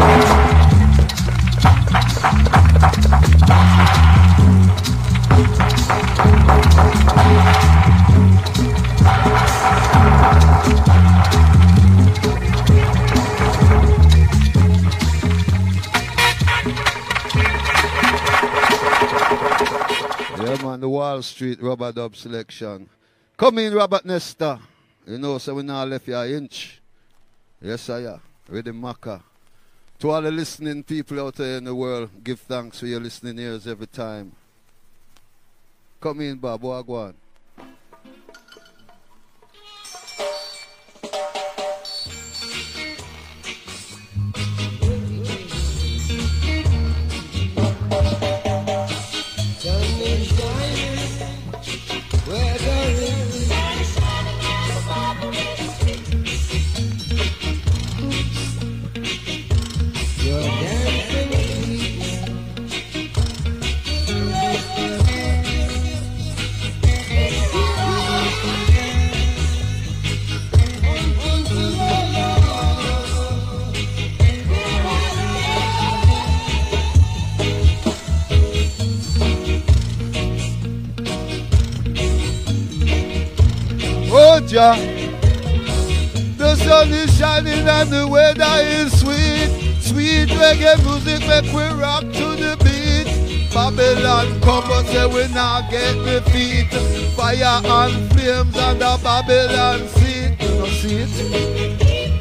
S1: Yeah man, the Wall Street rubber dub selection. Come in Robert Nesta. You know, so we now left you an inch. Yes, I am. Ready, Maka. To all the listening people out there in the world, give thanks for your listening ears every time. Come in, Bob. Wagwan. Jah. The sun is shining and the weather is sweet. Sweet reggae music make we rock to the beat. Babylon come but say we not get defeat. Fire and flames and the Babylon seat. You don't see it?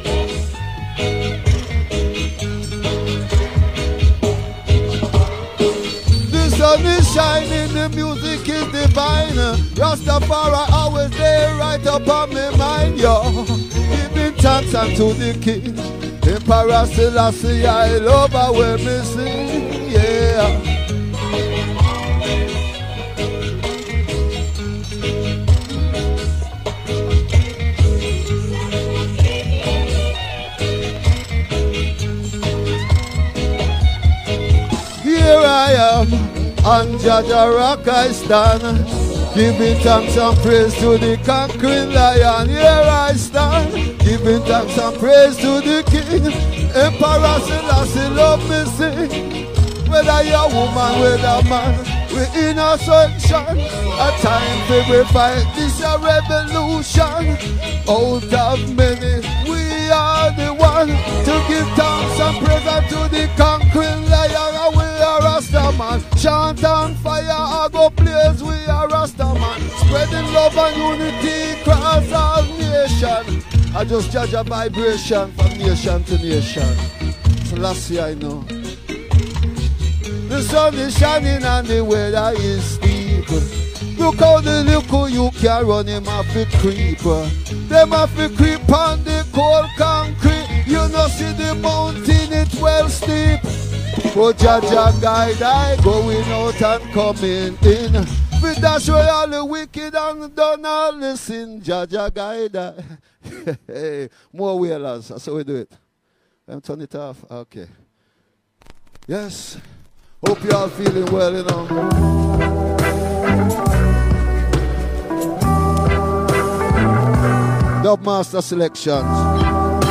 S1: The sun is shining, the music is divine. Rastafari always there right up on my mind, yo. Giving thanks unto the King. Emperor Selassie, I love how we me sing, yeah. Here I am, on Jaja Rock I stand, giving thanks and praise to the conquering lion. Here I stand, giving thanks and praise to the King. Emperor Selassie love me sing. Whether you're a woman, whether a man, we in a sunshine. A time for we fight this a revolution. Out of many, we are the one to give thanks and praise unto the conquering lion. And we are Rastaman. Chant on fire, I go blaze. We are Rastaman. Spreading love and unity across all nation. I just judge a vibration from nation to nation. So last year I know. The sun is shining and the weather is steep. Look how the little you can run him off the creep. Them have to creep on the cold concrete. You know see the mountain, it's well steep. But Jaja guide I going out and coming in. With that show all the wicked and done all the sin. Jaja guide I. Hey, more whalers, that's how we do it. I'm turn it off, okay. Yes. Hope you all feeling well, you know. Dubmaster Selections.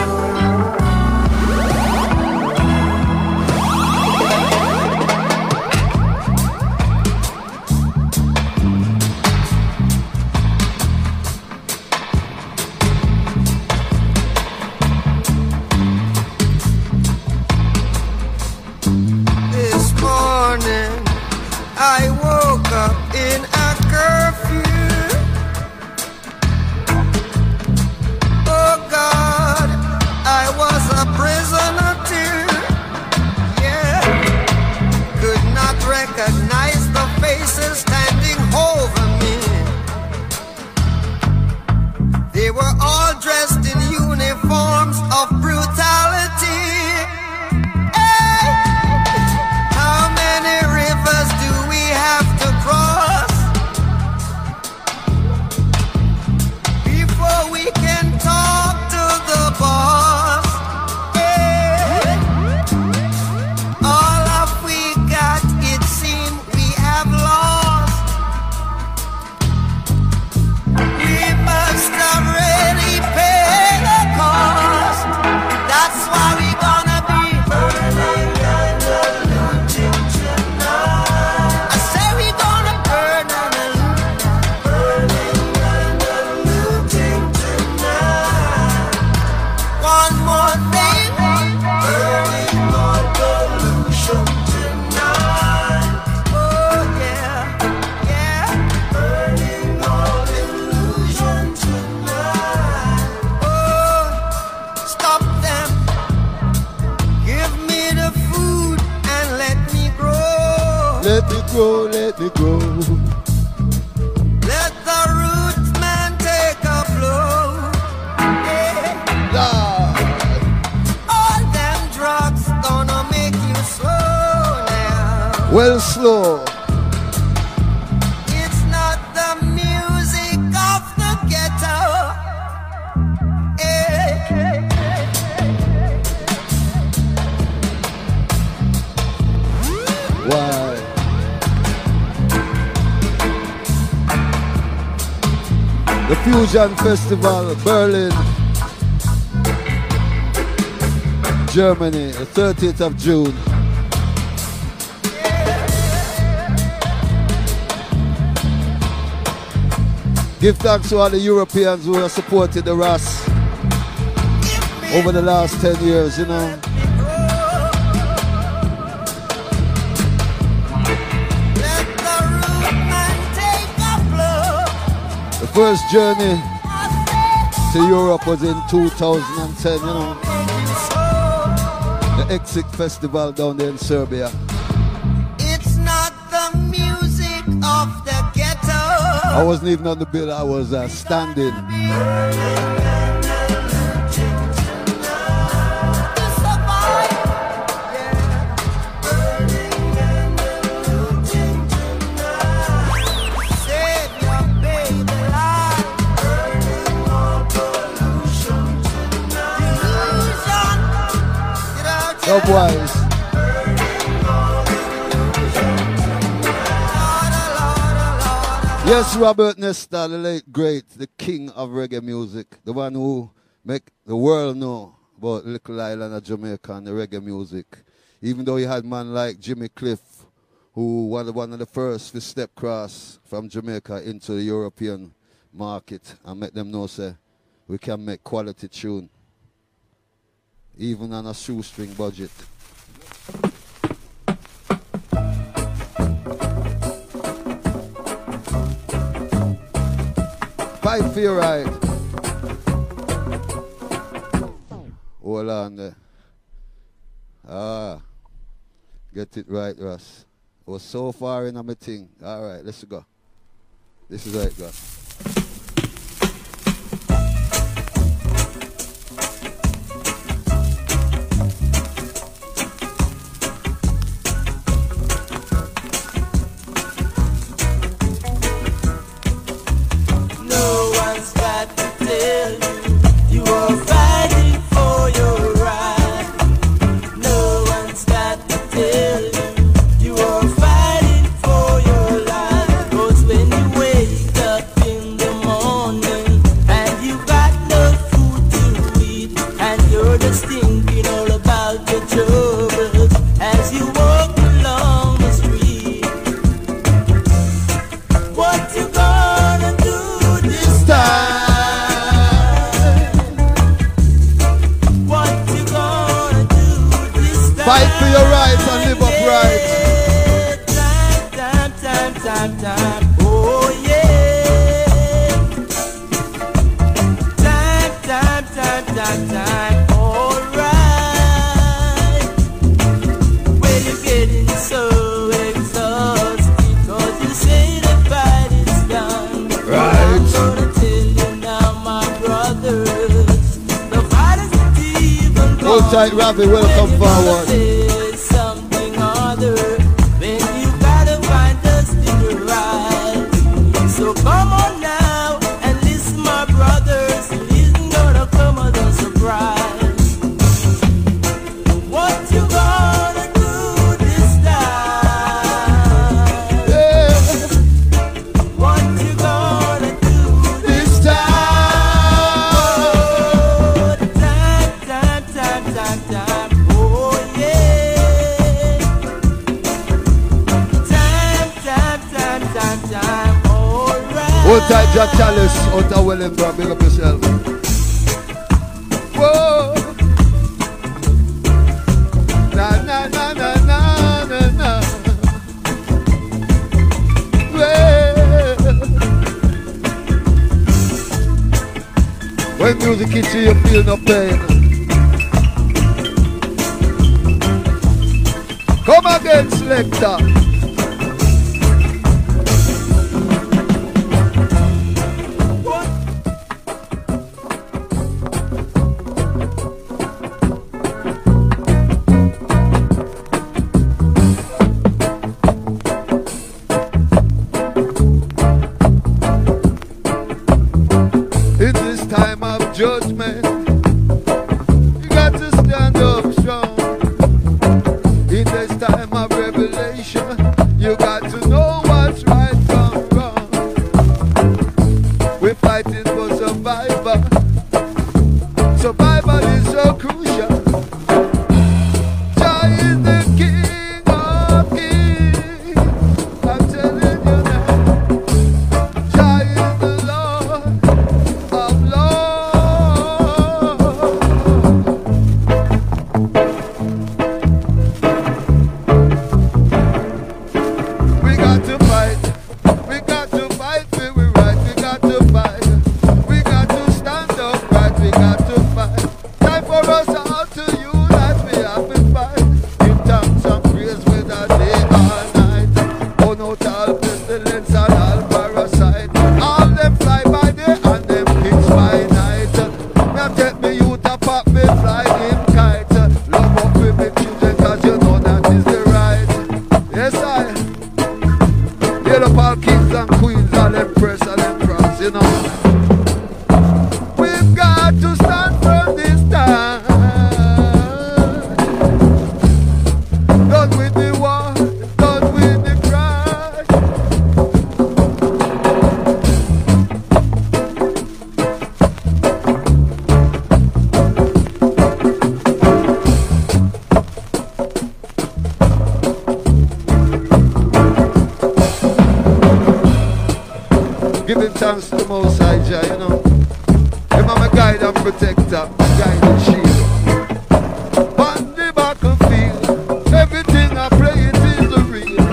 S4: I woke up in a curfew. Oh God, I was a prisoner too. Yeah, could not recognize the faces standing over me. They were all dressed in uniforms of brutality. Have to cross before we can talk to the boss. Yeah. All of we got, it seems we have lost. We must already pay the cost. That's why we gonna be burning and looting tonight.
S1: Let me grow, let me grow.
S4: Let the roots man take a blow. Yeah.
S1: Lord.
S4: All them drugs gonna make you slow now.
S1: Well, slow.
S4: It's not the music of the ghetto. Yeah.
S1: Why? The Fusion Festival, Berlin, Germany, the thirtieth of June. Give thanks to all the Europeans who have supported the Ras over the last ten years, you know. The first journey to Europe was in two thousand ten, you know. The Exit Festival down there in Serbia.
S4: It's not the music of the ghetto.
S1: I wasn't even on the bill, I was uh, standing. Dubwise. Yes, Robert Nesta, the late great, the king of reggae music, the one who make the world know about Little Island of Jamaica and the reggae music. Even though you had man like Jimmy Cliff, who was one of the first to step across from Jamaica into the European market and make them know, say, we can make quality tune, even on a shoestring budget. Fight for your right. Hold on there. Ah, get it right, Russ. I was so far in on my thing. All right, let's go. This is how it goes. Tight Ravi, welcome forward.
S4: Something other when you gotta find the stick right. So come on now and listen, my brothers. Listen, gonna come as a surprise. What you gonna do this time? Yeah. What you gonna do this time?
S1: Hold tight, Jack Chalice, out of Wellingborough, big up yourself. Whoa! Na na na na na na na. When music hits you, you feel no pain. Come again, selector. Judgment, you got to stand up strong in this time of revelation. and queens, all empress and emperors, you know. We've got to start from this time. Done with the war, done with the cry. Giving thanks to the Most High Jah, you know. Him I'm a guide and protector, guide and shield. On the battlefield, everything I pray it is the real.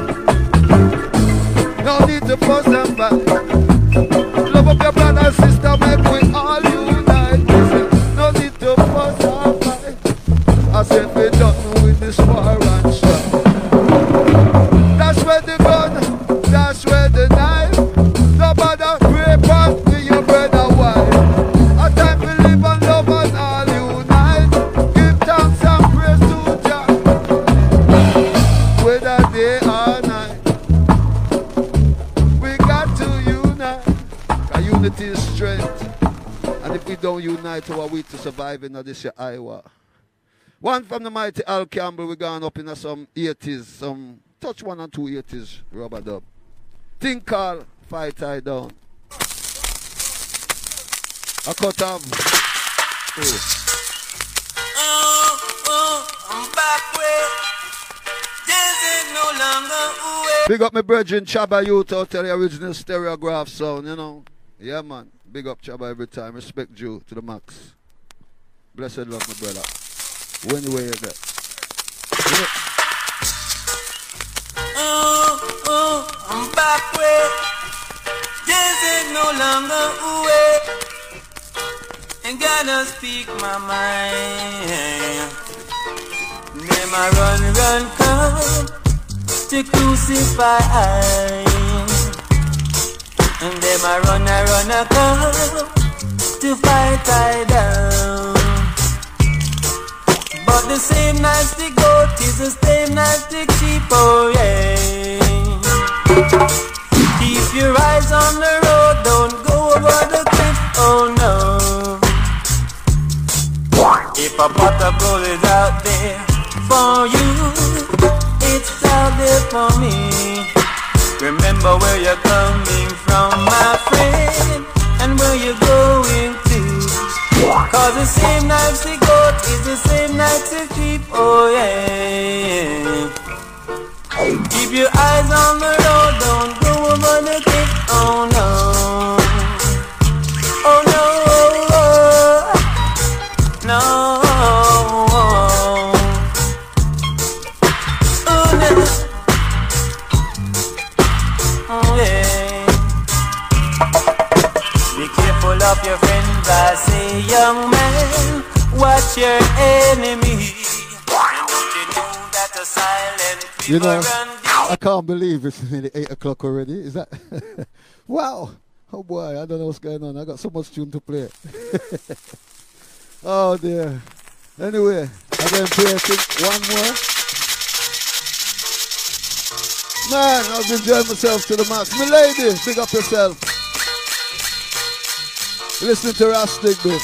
S1: No need to fuss and fight. Love up your brother and sister, make we all unite. No need to fuss and fight. I said we done with this war and strife. That's where the gun, that's where the knife. Nobody pray for me, your brother wife. A time we live and love and all unite. Give thanks and praise to Jah, whether day or night. We got to unite. Our unity is strength. And if we don't unite, how are we to survive in this year Iowa? One from the mighty Al Campbell, we gone up in some eighties, some touch one and two eighties rubber dub. Think called Fight I Down. A cut off. Oh.
S4: Oh, oh, I'm back where this is no longer away.
S1: Big up my brethren Chaba Youth out there, the original stereograph sound, you know. Yeah, man. Big up Chaba every time. Respect you to the max. Blessed love, my brother. When you hear that. You know.
S4: Oh, oh, I'm back where this is no longer away. And gotta speak my mind. Them I run, run, come to crucify. And them I run, I run, I come to fight I down. But the same nasty goat is the same nasty sheep, oh yeah. Keep your eyes on the road, don't go over the cliff, oh no. If a pot of gold is out there for you, it's out there for me. Remember where you're coming from, my friend, and where you're going to. Cause the same nasty goat is the same nasty sheep, oh yeah. Keep your eyes on the road, don't go over the cliff, oh no. Oh no, no. Oh no. Oh yeah. Be careful of your friends, I say, young man, watch your enemy.
S1: You know, I can't believe it's nearly eight o'clock already. Is that? Wow. Oh boy, I don't know what's going on. I got so much tune to play. Oh dear. Anyway, I'm going to play I think one more. Man, I've enjoyed myself to the max. My lady, big up yourself. Listen to Rastic, bro.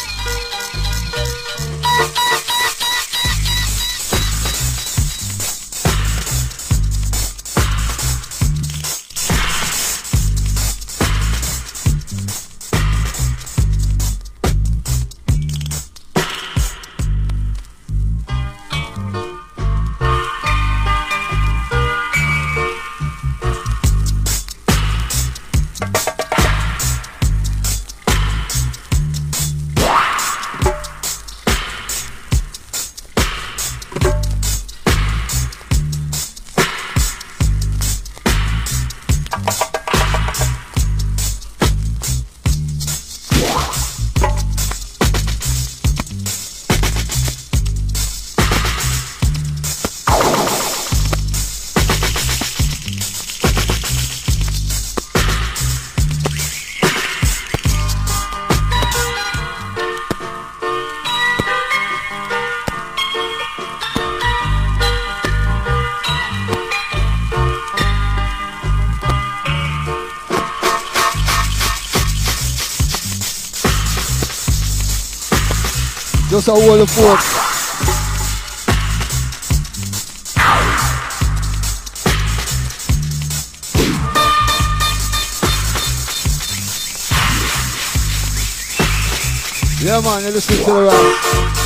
S1: Just a whole of folks. Yeah, man, you listen to the rap.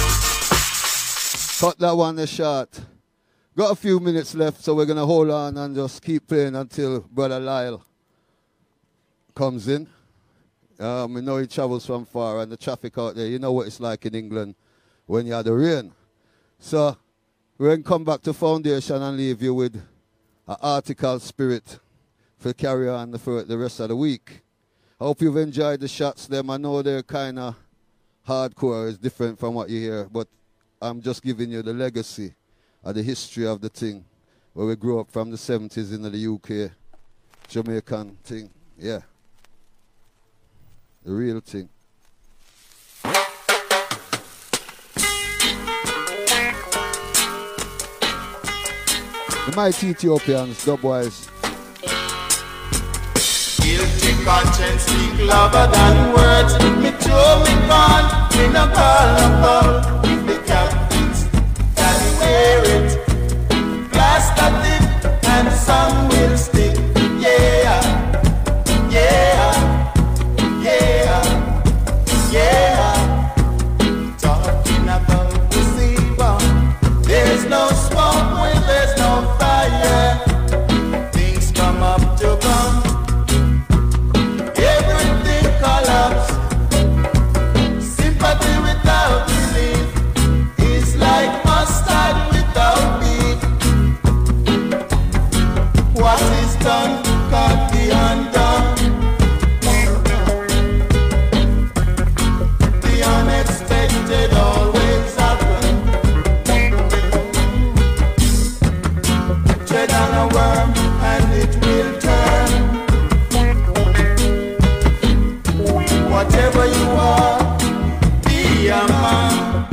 S1: Cut that one the shot. Got a few minutes left, so we're going to hold on and just keep playing until Brother Lyle comes in. Um, we know he travels from far, and the traffic out there, you know what it's like in England when you have the rain. So we're going to come back to Foundation and leave you with an article spirit for carry on for the rest of the week. I hope you've enjoyed the shots them. I know they're kind of hardcore, is different from what you hear, but I'm just giving you the legacy of the history of the thing, where we grew up from the seventies in the U K, Jamaican thing, yeah. The real thing. The mighty Ethiopians, dubwise.
S6: Guilty conscience speak louder than words. Me throw me gun, me no call no call. If the captains can wear it, plaster it and some will stick. Yeah, yeah, yeah, yeah. Talking about the sea, there's no smoke when there's no fire. Things come up to come. Sympathy without relief is like mustard without beef. What is done can't be undone. The unexpected always happens. Tread on a worm and it will turn. Whatever you are, be a man.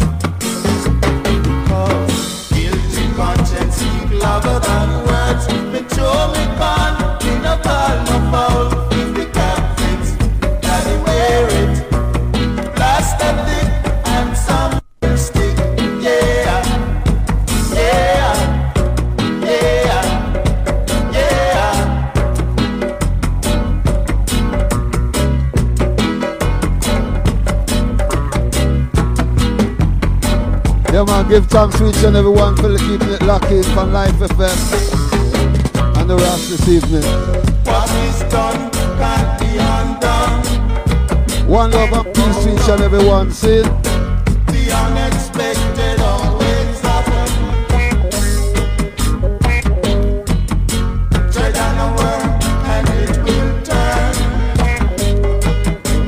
S6: Cause guilty conscience speak louder than words. Me show me can, me no call no foul. If the captains daddy wear it, plaster thick and some will stick. Yeah, yeah, yeah, yeah.
S1: Yeah, man, give thanks to each and everyone for keeping it locked in from Life F M and the rest this evening.
S6: What is done can't be undone.
S1: One love and peace to each and everyone. See?